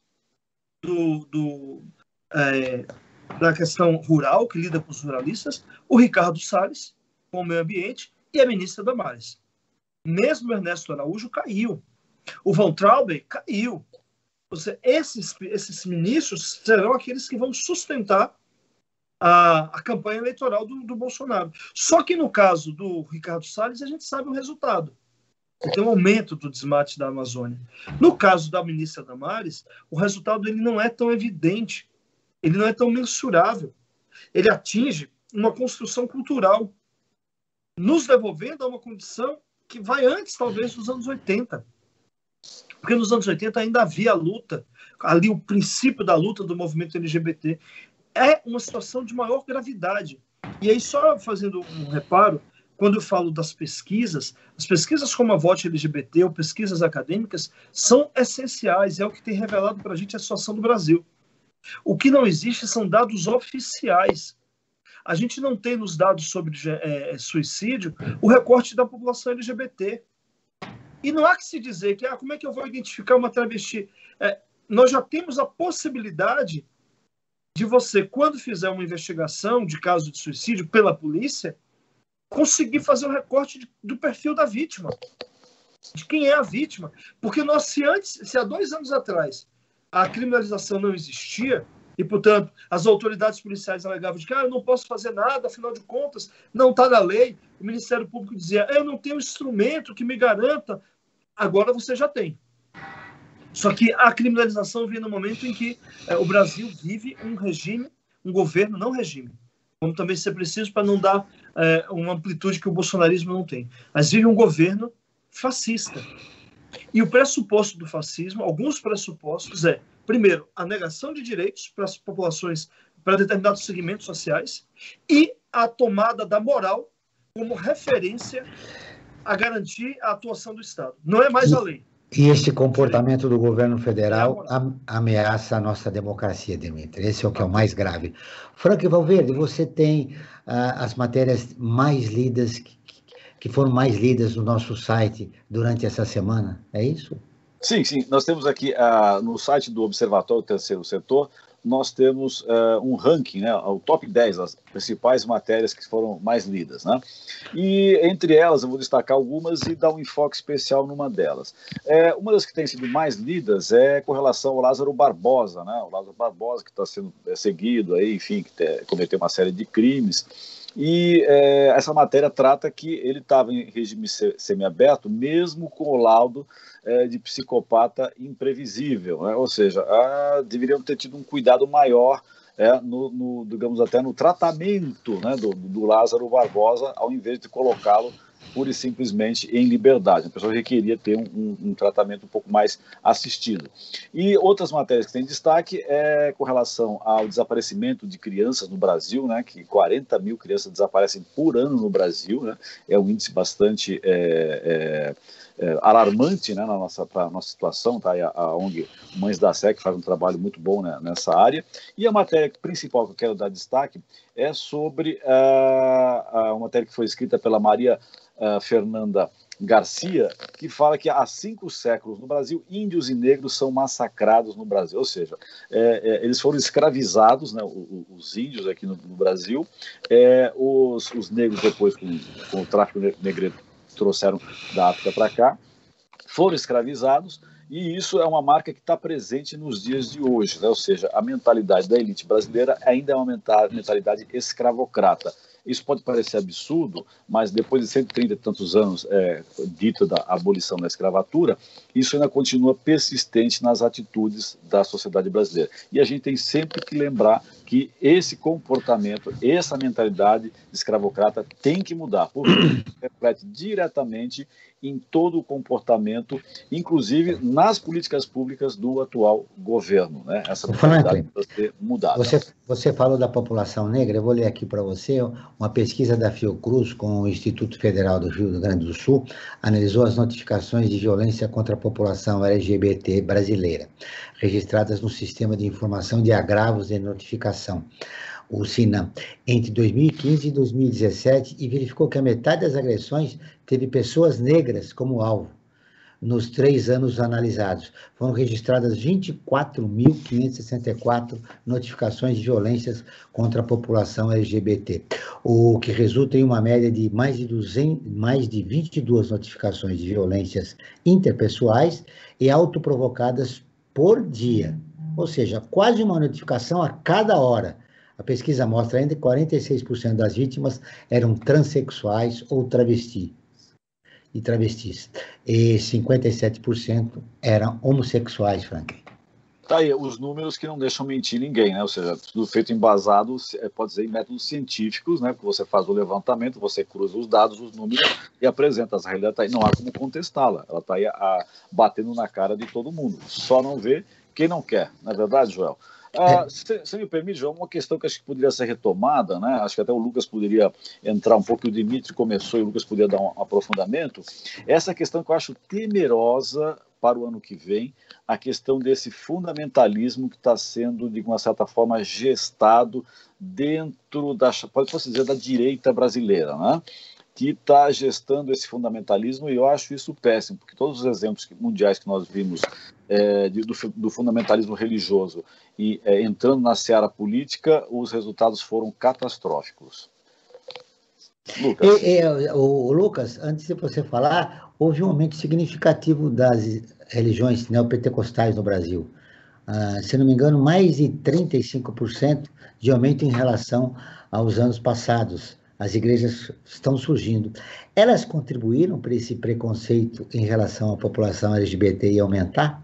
da questão rural, que lida com os ruralistas, o Ricardo Salles, com o meio ambiente, e a ministra Damares. Mesmo o Ernesto Araújo caiu. O Von Traub caiu. Ou seja, esses ministros serão aqueles que vão sustentar a campanha eleitoral do Bolsonaro. Só que no caso do Ricardo Salles, a gente sabe o resultado. Você tem um aumento do desmate da Amazônia. No caso da ministra Damares, o resultado ele não é tão evidente, ele não é tão mensurável. Ele atinge uma construção cultural, nos devolvendo a uma condição que vai antes, talvez, dos anos 80. Porque nos anos 80 ainda havia a luta, ali o princípio da luta do movimento LGBT. É uma situação de maior gravidade. E aí, só fazendo um reparo, quando eu falo das pesquisas, as pesquisas como a Vote LGBT ou pesquisas acadêmicas são essenciais, é o que tem revelado para a gente a situação do Brasil. O que não existe são dados oficiais. A gente não tem nos dados sobre suicídio o recorte da população LGBT. E não há que se dizer que como é que eu vou identificar uma travesti? Nós já temos a possibilidade de você, quando fizer uma investigação de caso de suicídio pela polícia, conseguir fazer o recorte do perfil da vítima, de quem é a vítima. Porque se há 2 anos atrás a criminalização não existia, e, portanto, as autoridades policiais alegavam de que eu não posso fazer nada, afinal de contas, não está na lei. O Ministério Público dizia, eu não tenho instrumento que me garanta. Agora você já tem. Só que a criminalização vem no momento em que o Brasil vive um regime, um governo, não regime. Vamos também ser precisos para não dar uma amplitude que o bolsonarismo não tem. Mas vive um governo fascista. E o pressuposto do fascismo, alguns pressupostos primeiro, a negação de direitos para as populações, para determinados segmentos sociais, e a tomada da moral como referência a garantir a atuação do Estado. Não é mais a lei. E esse comportamento do governo federal ameaça a nossa democracia, Demetrio. Esse é o que é o mais grave. Frank Valverde, você tem as matérias mais lidas, que foram mais lidas no nosso site durante essa semana, é isso? Sim. Nós temos aqui no site do Observatório do Terceiro Setor, nós temos um ranking, né, o top 10, as principais matérias que foram mais lidas, né? E entre elas eu vou destacar algumas e dar um enfoque especial numa delas. Uma das que tem sido mais lidas é com relação ao Lázaro Barbosa, né? O Lázaro Barbosa que está sendo seguido aí, enfim, que cometeu uma série de crimes. E essa matéria trata que ele estava em regime semiaberto, mesmo com o laudo de psicopata imprevisível, né? Ou seja, deveriam ter tido um cuidado maior digamos até no tratamento, né, do Lázaro Barbosa, ao invés de colocá-lo pura e simplesmente em liberdade. A pessoa requeria ter um tratamento um pouco mais assistido. E outras matérias que têm destaque com relação ao desaparecimento de crianças no Brasil, né, que 40 mil crianças desaparecem por ano no Brasil, né, é um índice bastante alarmante, né, para a nossa situação. Tá? A ONG Mães da Sé, que faz um trabalho muito bom, né, nessa área. E a matéria principal que eu quero dar destaque é sobre uma matéria que foi escrita pela Maria Fernanda Garcia, que fala que há 5 séculos no Brasil, índios e negros são massacrados no Brasil, ou seja, eles foram escravizados, né, os índios aqui no Brasil, os negros depois com o tráfico negreiro trouxeram da África para cá, foram escravizados, e isso é uma marca que está presente nos dias de hoje, né? Ou seja, a mentalidade da elite brasileira ainda é uma mentalidade escravocrata. Isso pode parecer absurdo, mas depois de 130 e tantos anos dito da abolição da escravatura, isso ainda continua persistente nas atitudes da sociedade brasileira. E a gente tem sempre que lembrar que esse comportamento, essa mentalidade escravocrata tem que mudar, porque reflete diretamente em todo o comportamento, inclusive nas políticas públicas do atual governo, né? Essa mentalidade precisa ser mudada. Você falou da população negra, eu vou ler aqui para você uma pesquisa da Fiocruz com o Instituto Federal do Rio Grande do Sul, analisou as notificações de violência contra a população LGBT brasileira, registradas no Sistema de Informação de Agravos de Notificação, o SINAM, entre 2015 e 2017, e verificou que a metade das agressões teve pessoas negras como alvo. Nos 3 anos analisados, foram registradas 24.564 notificações de violências contra a população LGBT, o que resulta em uma média de mais de 22 notificações de violências interpessoais e autoprovocadas por dia, ou seja, quase uma notificação a cada hora. A pesquisa mostra ainda que 46% das vítimas eram transexuais ou travestis. e travestis. E 57% eram homossexuais, Franklin. Tá aí, os números que não deixam mentir ninguém, né? Ou seja, tudo feito embasado, pode dizer, em métodos científicos, né? Porque você faz o levantamento, você cruza os dados, os números e apresenta. Essa realidade tá aí, não há como contestá-la. Ela está aí batendo na cara de todo mundo. Só não vê quem não quer, não é verdade, Joel? Se me permite, Joel, uma questão que acho que poderia ser retomada, né? Acho que até o Lucas poderia entrar um pouco, o Dimitri começou e o Lucas poderia dar um aprofundamento. Essa questão que eu acho temerosa para o ano que vem, a questão desse fundamentalismo que está sendo, de uma certa forma, gestado dentro pode-se dizer, da direita brasileira, né? Que está gestando esse fundamentalismo, e eu acho isso péssimo, porque todos os exemplos mundiais que nós vimos do fundamentalismo religioso e entrando na seara política, os resultados foram catastróficos. Lucas. Lucas, antes de você falar, houve um aumento significativo das religiões neopentecostais no Brasil. Se não me engano, mais de 35% de aumento em relação aos anos passados. As igrejas estão surgindo. Elas contribuíram para esse preconceito em relação à população LGBT aumentar?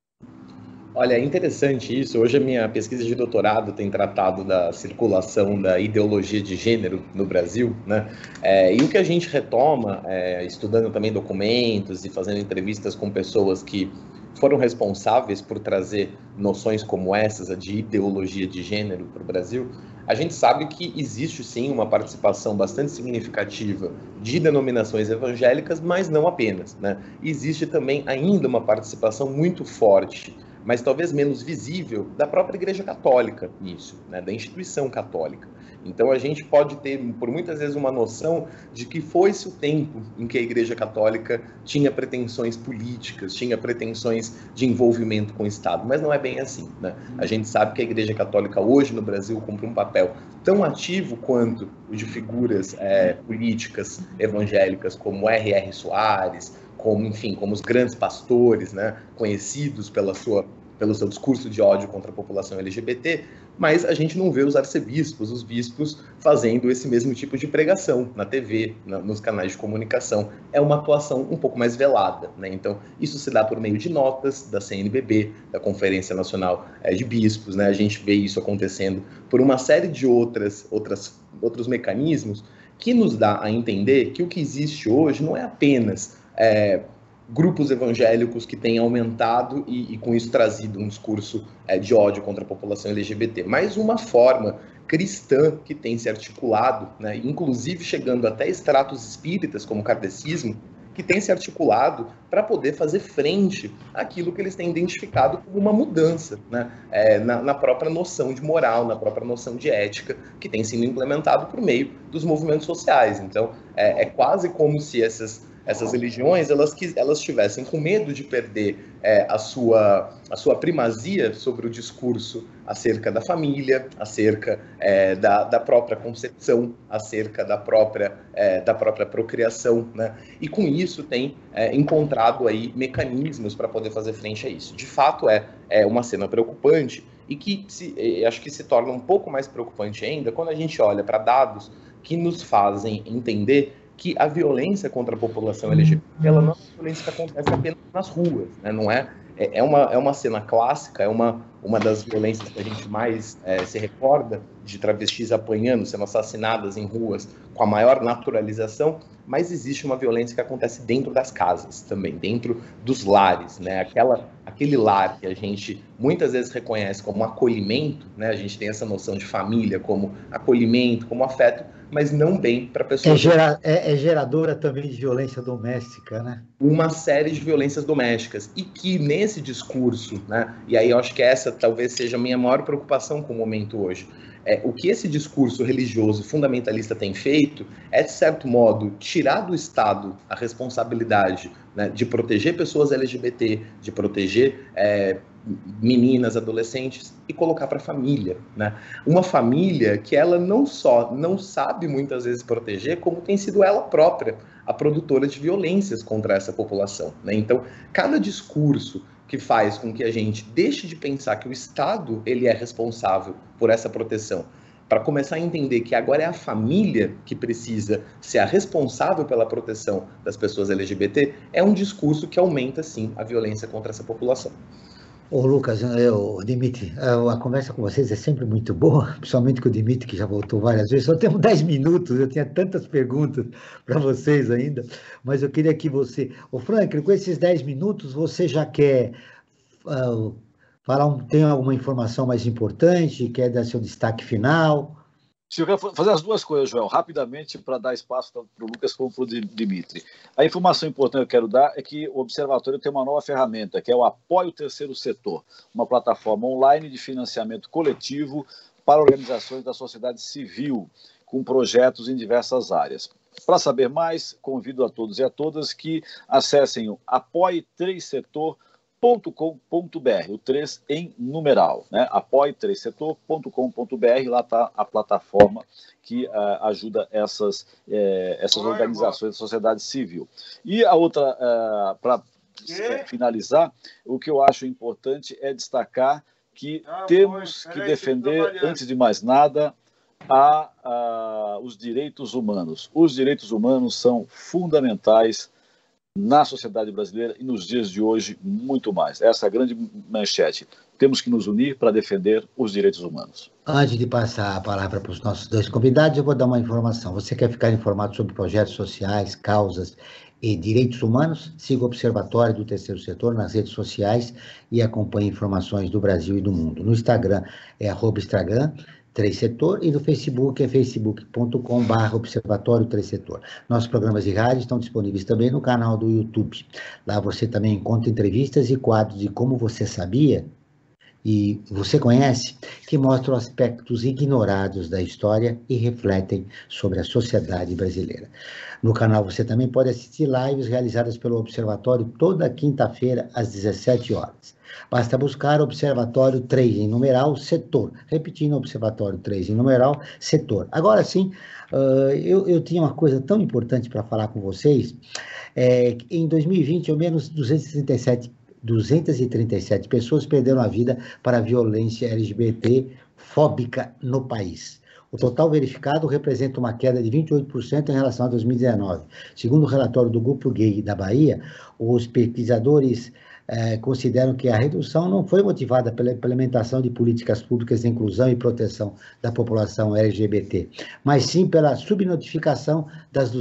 Olha, é interessante isso. Hoje a minha pesquisa de doutorado tem tratado da circulação da ideologia de gênero no Brasil, né? E o que a gente retoma, estudando também documentos e fazendo entrevistas com pessoas que foram responsáveis por trazer noções como essas, a de ideologia de gênero para o Brasil, a gente sabe que existe sim uma participação bastante significativa de denominações evangélicas, mas não apenas, né? Existe também ainda uma participação muito forte, mas talvez menos visível, da própria Igreja Católica nisso, né? Da instituição católica. Então a gente pode ter, por muitas vezes, uma noção de que foi-se o tempo em que a Igreja Católica tinha pretensões políticas, tinha pretensões de envolvimento com o Estado, mas não é bem assim, né? A gente sabe que a Igreja Católica hoje no Brasil cumpre um papel tão ativo quanto o de figuras políticas evangélicas como R.R. Soares, como os grandes pastores, né, conhecidos pelo seu discurso de ódio contra a população LGBT, mas a gente não vê os arcebispos, os bispos, fazendo esse mesmo tipo de pregação na TV, nos canais de comunicação. É uma atuação um pouco mais velada, né? Então, isso se dá por meio de notas da CNBB, da Conferência Nacional de Bispos, né? A gente vê isso acontecendo por uma série de outros mecanismos que nos dá a entender que o que existe hoje não é apenas grupos evangélicos que têm aumentado e com isso trazido um discurso de ódio contra a população LGBT, mas uma forma cristã que tem se articulado, né, inclusive chegando até estratos espíritas, como o kardecismo, que tem se articulado para poder fazer frente àquilo que eles têm identificado como uma mudança, né, na própria noção de moral, na própria noção de ética, que tem sido implementado por meio dos movimentos sociais. Então, é quase como se essas religiões elas estivessem com medo de perder a sua primazia sobre o discurso acerca da família, acerca da própria concepção, acerca da própria procriação, né? E com isso tem encontrado aí mecanismos para poder fazer frente a isso. De fato é uma cena preocupante e que acho que se torna um pouco mais preocupante ainda quando a gente olha para dados que nos fazem entender que a violência contra a população LGBT, ela não é uma violência que acontece apenas nas ruas, né? Não é uma cena clássica, é uma das violências que a gente mais se recorda, de travestis apanhando, sendo assassinadas em ruas com a maior naturalização, mas existe uma violência que acontece dentro das casas também, dentro dos lares, né? Aquele lar que a gente muitas vezes reconhece como acolhimento, né? A gente tem essa noção de família como acolhimento, como afeto, mas não bem para pessoas... É geradora também de violência doméstica, né? Uma série de violências domésticas. E que nesse discurso, né? E aí eu acho que essa talvez seja a minha maior preocupação com o momento hoje. O que esse discurso religioso fundamentalista tem feito é, de certo modo, tirar do Estado a responsabilidade, né, de proteger pessoas LGBT, de proteger meninas, adolescentes, e colocar para a família, né? Uma família que ela não só não sabe muitas vezes proteger, como tem sido ela própria a produtora de violências contra essa população, né? Então, cada discurso que faz com que a gente deixe de pensar que o Estado ele é responsável por essa proteção para começar a entender que agora é a família que precisa ser a responsável pela proteção das pessoas LGBT, é um discurso que aumenta, sim, a violência contra essa população. Ô Lucas, Dimitri, a conversa com vocês é sempre muito boa, principalmente com o Dimitri, que já voltou várias vezes. Só temos 10 minutos, eu tinha tantas perguntas para vocês ainda, mas eu queria que você... Ô Franklin, com esses 10 minutos, você já quer tem alguma informação mais importante? Quer dar seu destaque final? Se eu quero fazer as duas coisas, Joel, rapidamente, para dar espaço tanto para o Lucas como para o Dimitri. A informação importante que eu quero dar é que o Observatório tem uma nova ferramenta, que é o Apoio Terceiro Setor, uma plataforma online de financiamento coletivo para organizações da sociedade civil, com projetos em diversas áreas. Para saber mais, convido a todos e a todas que acessem o apoie3setor.com.br, o 3 em numeral, né? apoie3setor.com.br, lá está a plataforma que ajuda essas organizações da sociedade civil. E a outra, para finalizar, o que eu acho importante é destacar que temos que defender, antes de mais nada, os direitos humanos. Os direitos humanos são fundamentais na sociedade brasileira e nos dias de hoje muito mais. Essa é a grande manchete. Temos que nos unir para defender os direitos humanos. Antes de passar a palavra para os nossos dois convidados, eu vou dar uma informação. Você quer ficar informado sobre projetos sociais, causas e direitos humanos? Siga o Observatório do Terceiro Setor nas redes sociais e acompanhe informações do Brasil e do mundo. No Instagram é @Instagram 3 Setor, e no Facebook é facebook.com/Observatório 3 Setor. Nossos programas de rádio estão disponíveis também no canal do YouTube. Lá você também encontra entrevistas e quadros de Como Você Sabia e Você Conhece, que mostram aspectos ignorados da história e refletem sobre a sociedade brasileira. No canal você também pode assistir lives realizadas pelo Observatório toda quinta-feira às 17 horas. Basta buscar Observatório 3 em numeral, Setor. Repetindo, Observatório 3 em numeral, Setor. Agora sim, eu tinha uma coisa tão importante para falar com vocês. Em 2020, ao menos 237 pessoas perderam a vida para a violência LGBT fóbica no país. O total verificado representa uma queda de 28% em relação a 2019. Segundo o relatório do Grupo Gay da Bahia, os pesquisadores consideram que a redução não foi motivada pela implementação de políticas públicas de inclusão e proteção da população LGBT, mas sim pela subnotificação das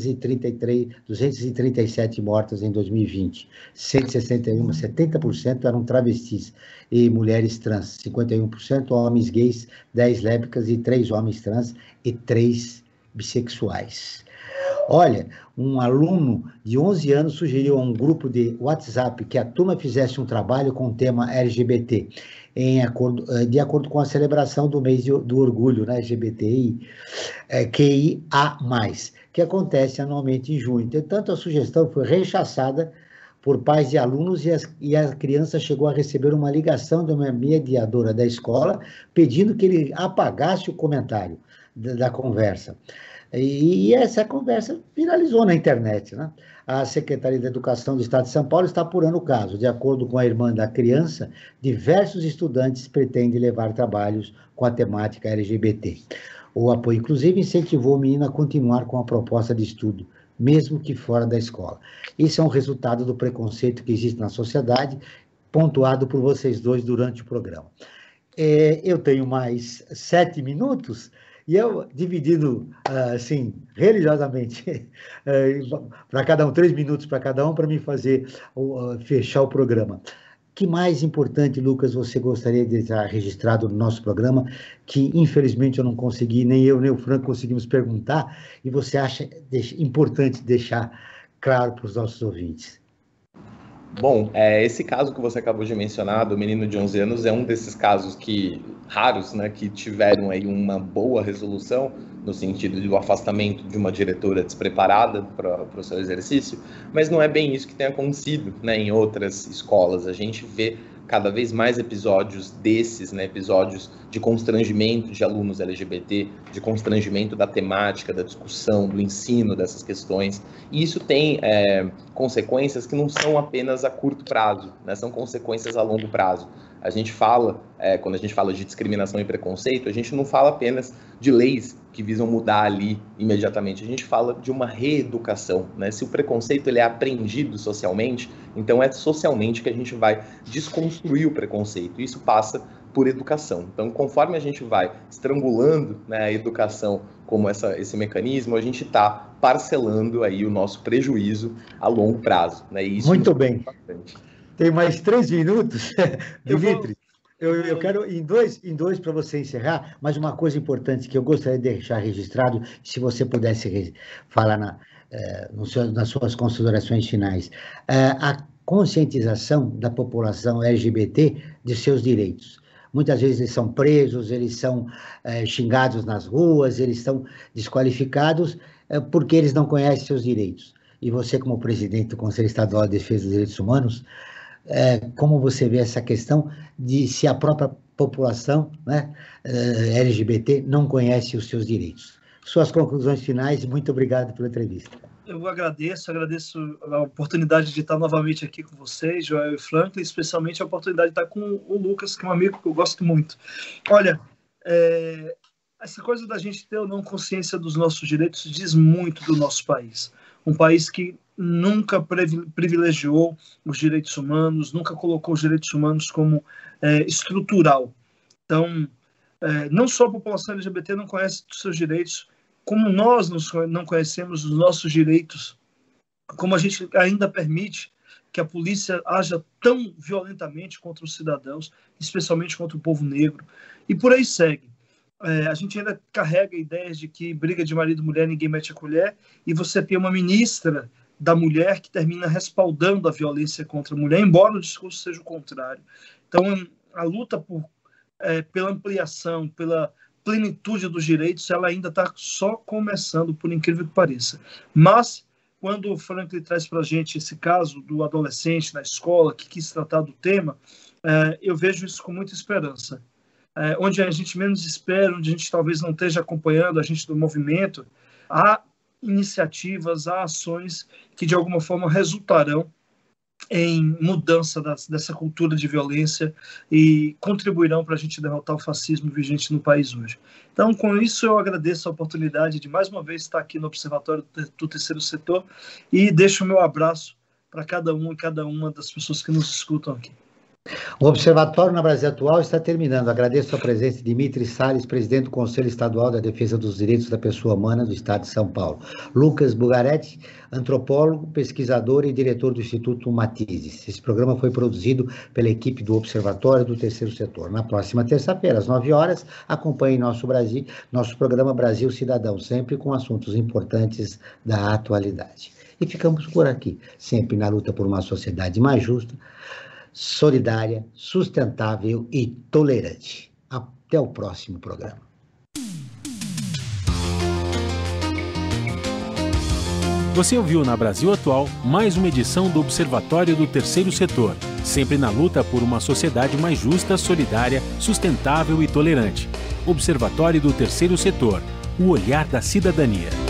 237 mortas em 2020. 161, 70% eram travestis e mulheres trans, 51% homens gays, 10 lésbicas e 3 homens trans e 3 bissexuais. Olha, um aluno de 11 anos sugeriu a um grupo de WhatsApp que a turma fizesse um trabalho com o tema LGBT, de acordo com a celebração do mês do orgulho, né, LGBTI, QIA+, que acontece anualmente em junho. Entretanto, a sugestão foi rechaçada por pais e alunos e a criança chegou a receber uma ligação de uma mediadora da escola pedindo que ele apagasse o comentário da conversa. E essa conversa viralizou na internet, né? A Secretaria da Educação do Estado de São Paulo está apurando o caso. De acordo com a irmã da criança, diversos estudantes pretendem levar trabalhos com a temática LGBT. O apoio, inclusive, incentivou o menino a continuar com a proposta de estudo, mesmo que fora da escola. Isso é um resultado do preconceito que existe na sociedade, pontuado por vocês dois durante o programa. Eu tenho mais 7 minutos... E eu, dividindo, assim, religiosamente, para cada um, 3 minutos para cada um, para me fechar o programa. Que mais importante, Lucas, você gostaria de deixar registrado no nosso programa, que infelizmente eu não consegui, nem eu nem o Franco conseguimos perguntar, e você acha importante deixar claro para os nossos ouvintes? Bom, esse caso que você acabou de mencionar, do menino de 11 anos, é um desses casos raros, né, que tiveram aí uma boa resolução, no sentido do afastamento de uma diretora despreparada para o seu exercício, mas não é bem isso que tem acontecido, né, em outras escolas. A gente vê cada vez mais episódios desses, né, episódios de constrangimento de alunos LGBT, de constrangimento da temática, da discussão, do ensino dessas questões. E isso tem consequências que não são apenas a curto prazo, né, são consequências a longo prazo. A gente fala, quando a gente fala de discriminação e preconceito, a gente não fala apenas de leis que visam mudar ali imediatamente, a gente fala de uma reeducação, né? Se o preconceito ele é aprendido socialmente, então é socialmente que a gente vai desconstruir o preconceito. Isso passa por educação. Então, conforme a gente vai estrangulando, né, a educação como esse mecanismo, a gente está parcelando aí o nosso prejuízo a longo prazo, né? E isso muito bem. Bastante. Tem mais 3 minutos, Dimitri. Eu quero, em dois para você encerrar, mas uma coisa importante que eu gostaria de deixar registrado, se você pudesse falar nas suas considerações finais, a conscientização da população LGBT de seus direitos. Muitas vezes eles são presos, eles são xingados nas ruas, eles são desqualificados porque eles não conhecem seus direitos. E você, como presidente do Conselho Estadual de Defesa dos Direitos Humanos, como você vê essa questão de se a própria população, né, LGBT não conhece os seus direitos? Suas conclusões finais e muito obrigado pela entrevista. Eu agradeço a oportunidade de estar novamente aqui com vocês, Joel e Franklin, especialmente a oportunidade de estar com o Lucas, que é um amigo que eu gosto muito. Olha, essa coisa da gente ter ou não consciência dos nossos direitos diz muito do nosso país. Um país que nunca privilegiou os direitos humanos, nunca colocou os direitos humanos como estrutural. Então, não só a população LGBT não conhece os seus direitos, como nós não conhecemos os nossos direitos, como a gente ainda permite que a polícia haja tão violentamente contra os cidadãos, especialmente contra o povo negro, e por aí segue. A gente ainda carrega ideias de que briga de marido e mulher ninguém mete a colher, e você tem uma ministra da mulher que termina respaldando a violência contra a mulher, embora o discurso seja o contrário. Então, a luta pela ampliação, pela plenitude dos direitos, ela ainda está só começando, por incrível que pareça. Mas, quando o Franklin traz para a gente esse caso do adolescente na escola que quis tratar do tema, eu vejo isso com muita esperança. Onde a gente menos espera, onde a gente talvez não esteja acompanhando a gente do movimento, há iniciativas, há ações que de alguma forma resultarão em mudança dessa cultura de violência e contribuirão para a gente derrotar o fascismo vigente no país hoje. Então, com isso, eu agradeço a oportunidade de mais uma vez estar aqui no Observatório do Terceiro Setor e deixo o meu abraço para cada um e cada uma das pessoas que nos escutam aqui. O Observatório na Brasil Atual está terminando. Agradeço a presença de Dimitri Salles, presidente do Conselho Estadual da Defesa dos Direitos da Pessoa Humana do Estado de São Paulo. Lucas Bugaretti, antropólogo, pesquisador e diretor do Instituto Matizes. Esse programa foi produzido pela equipe do Observatório do Terceiro Setor. Na próxima terça-feira, às 9 horas, acompanhe nosso programa Brasil Cidadão, sempre com assuntos importantes da atualidade. E ficamos por aqui, sempre na luta por uma sociedade mais justa, solidária, sustentável e tolerante. Até o próximo programa. Você ouviu na Brasil Atual mais uma edição do Observatório do Terceiro Setor, sempre na luta por uma sociedade mais justa, solidária, sustentável e tolerante. Observatório do Terceiro Setor, o olhar da cidadania.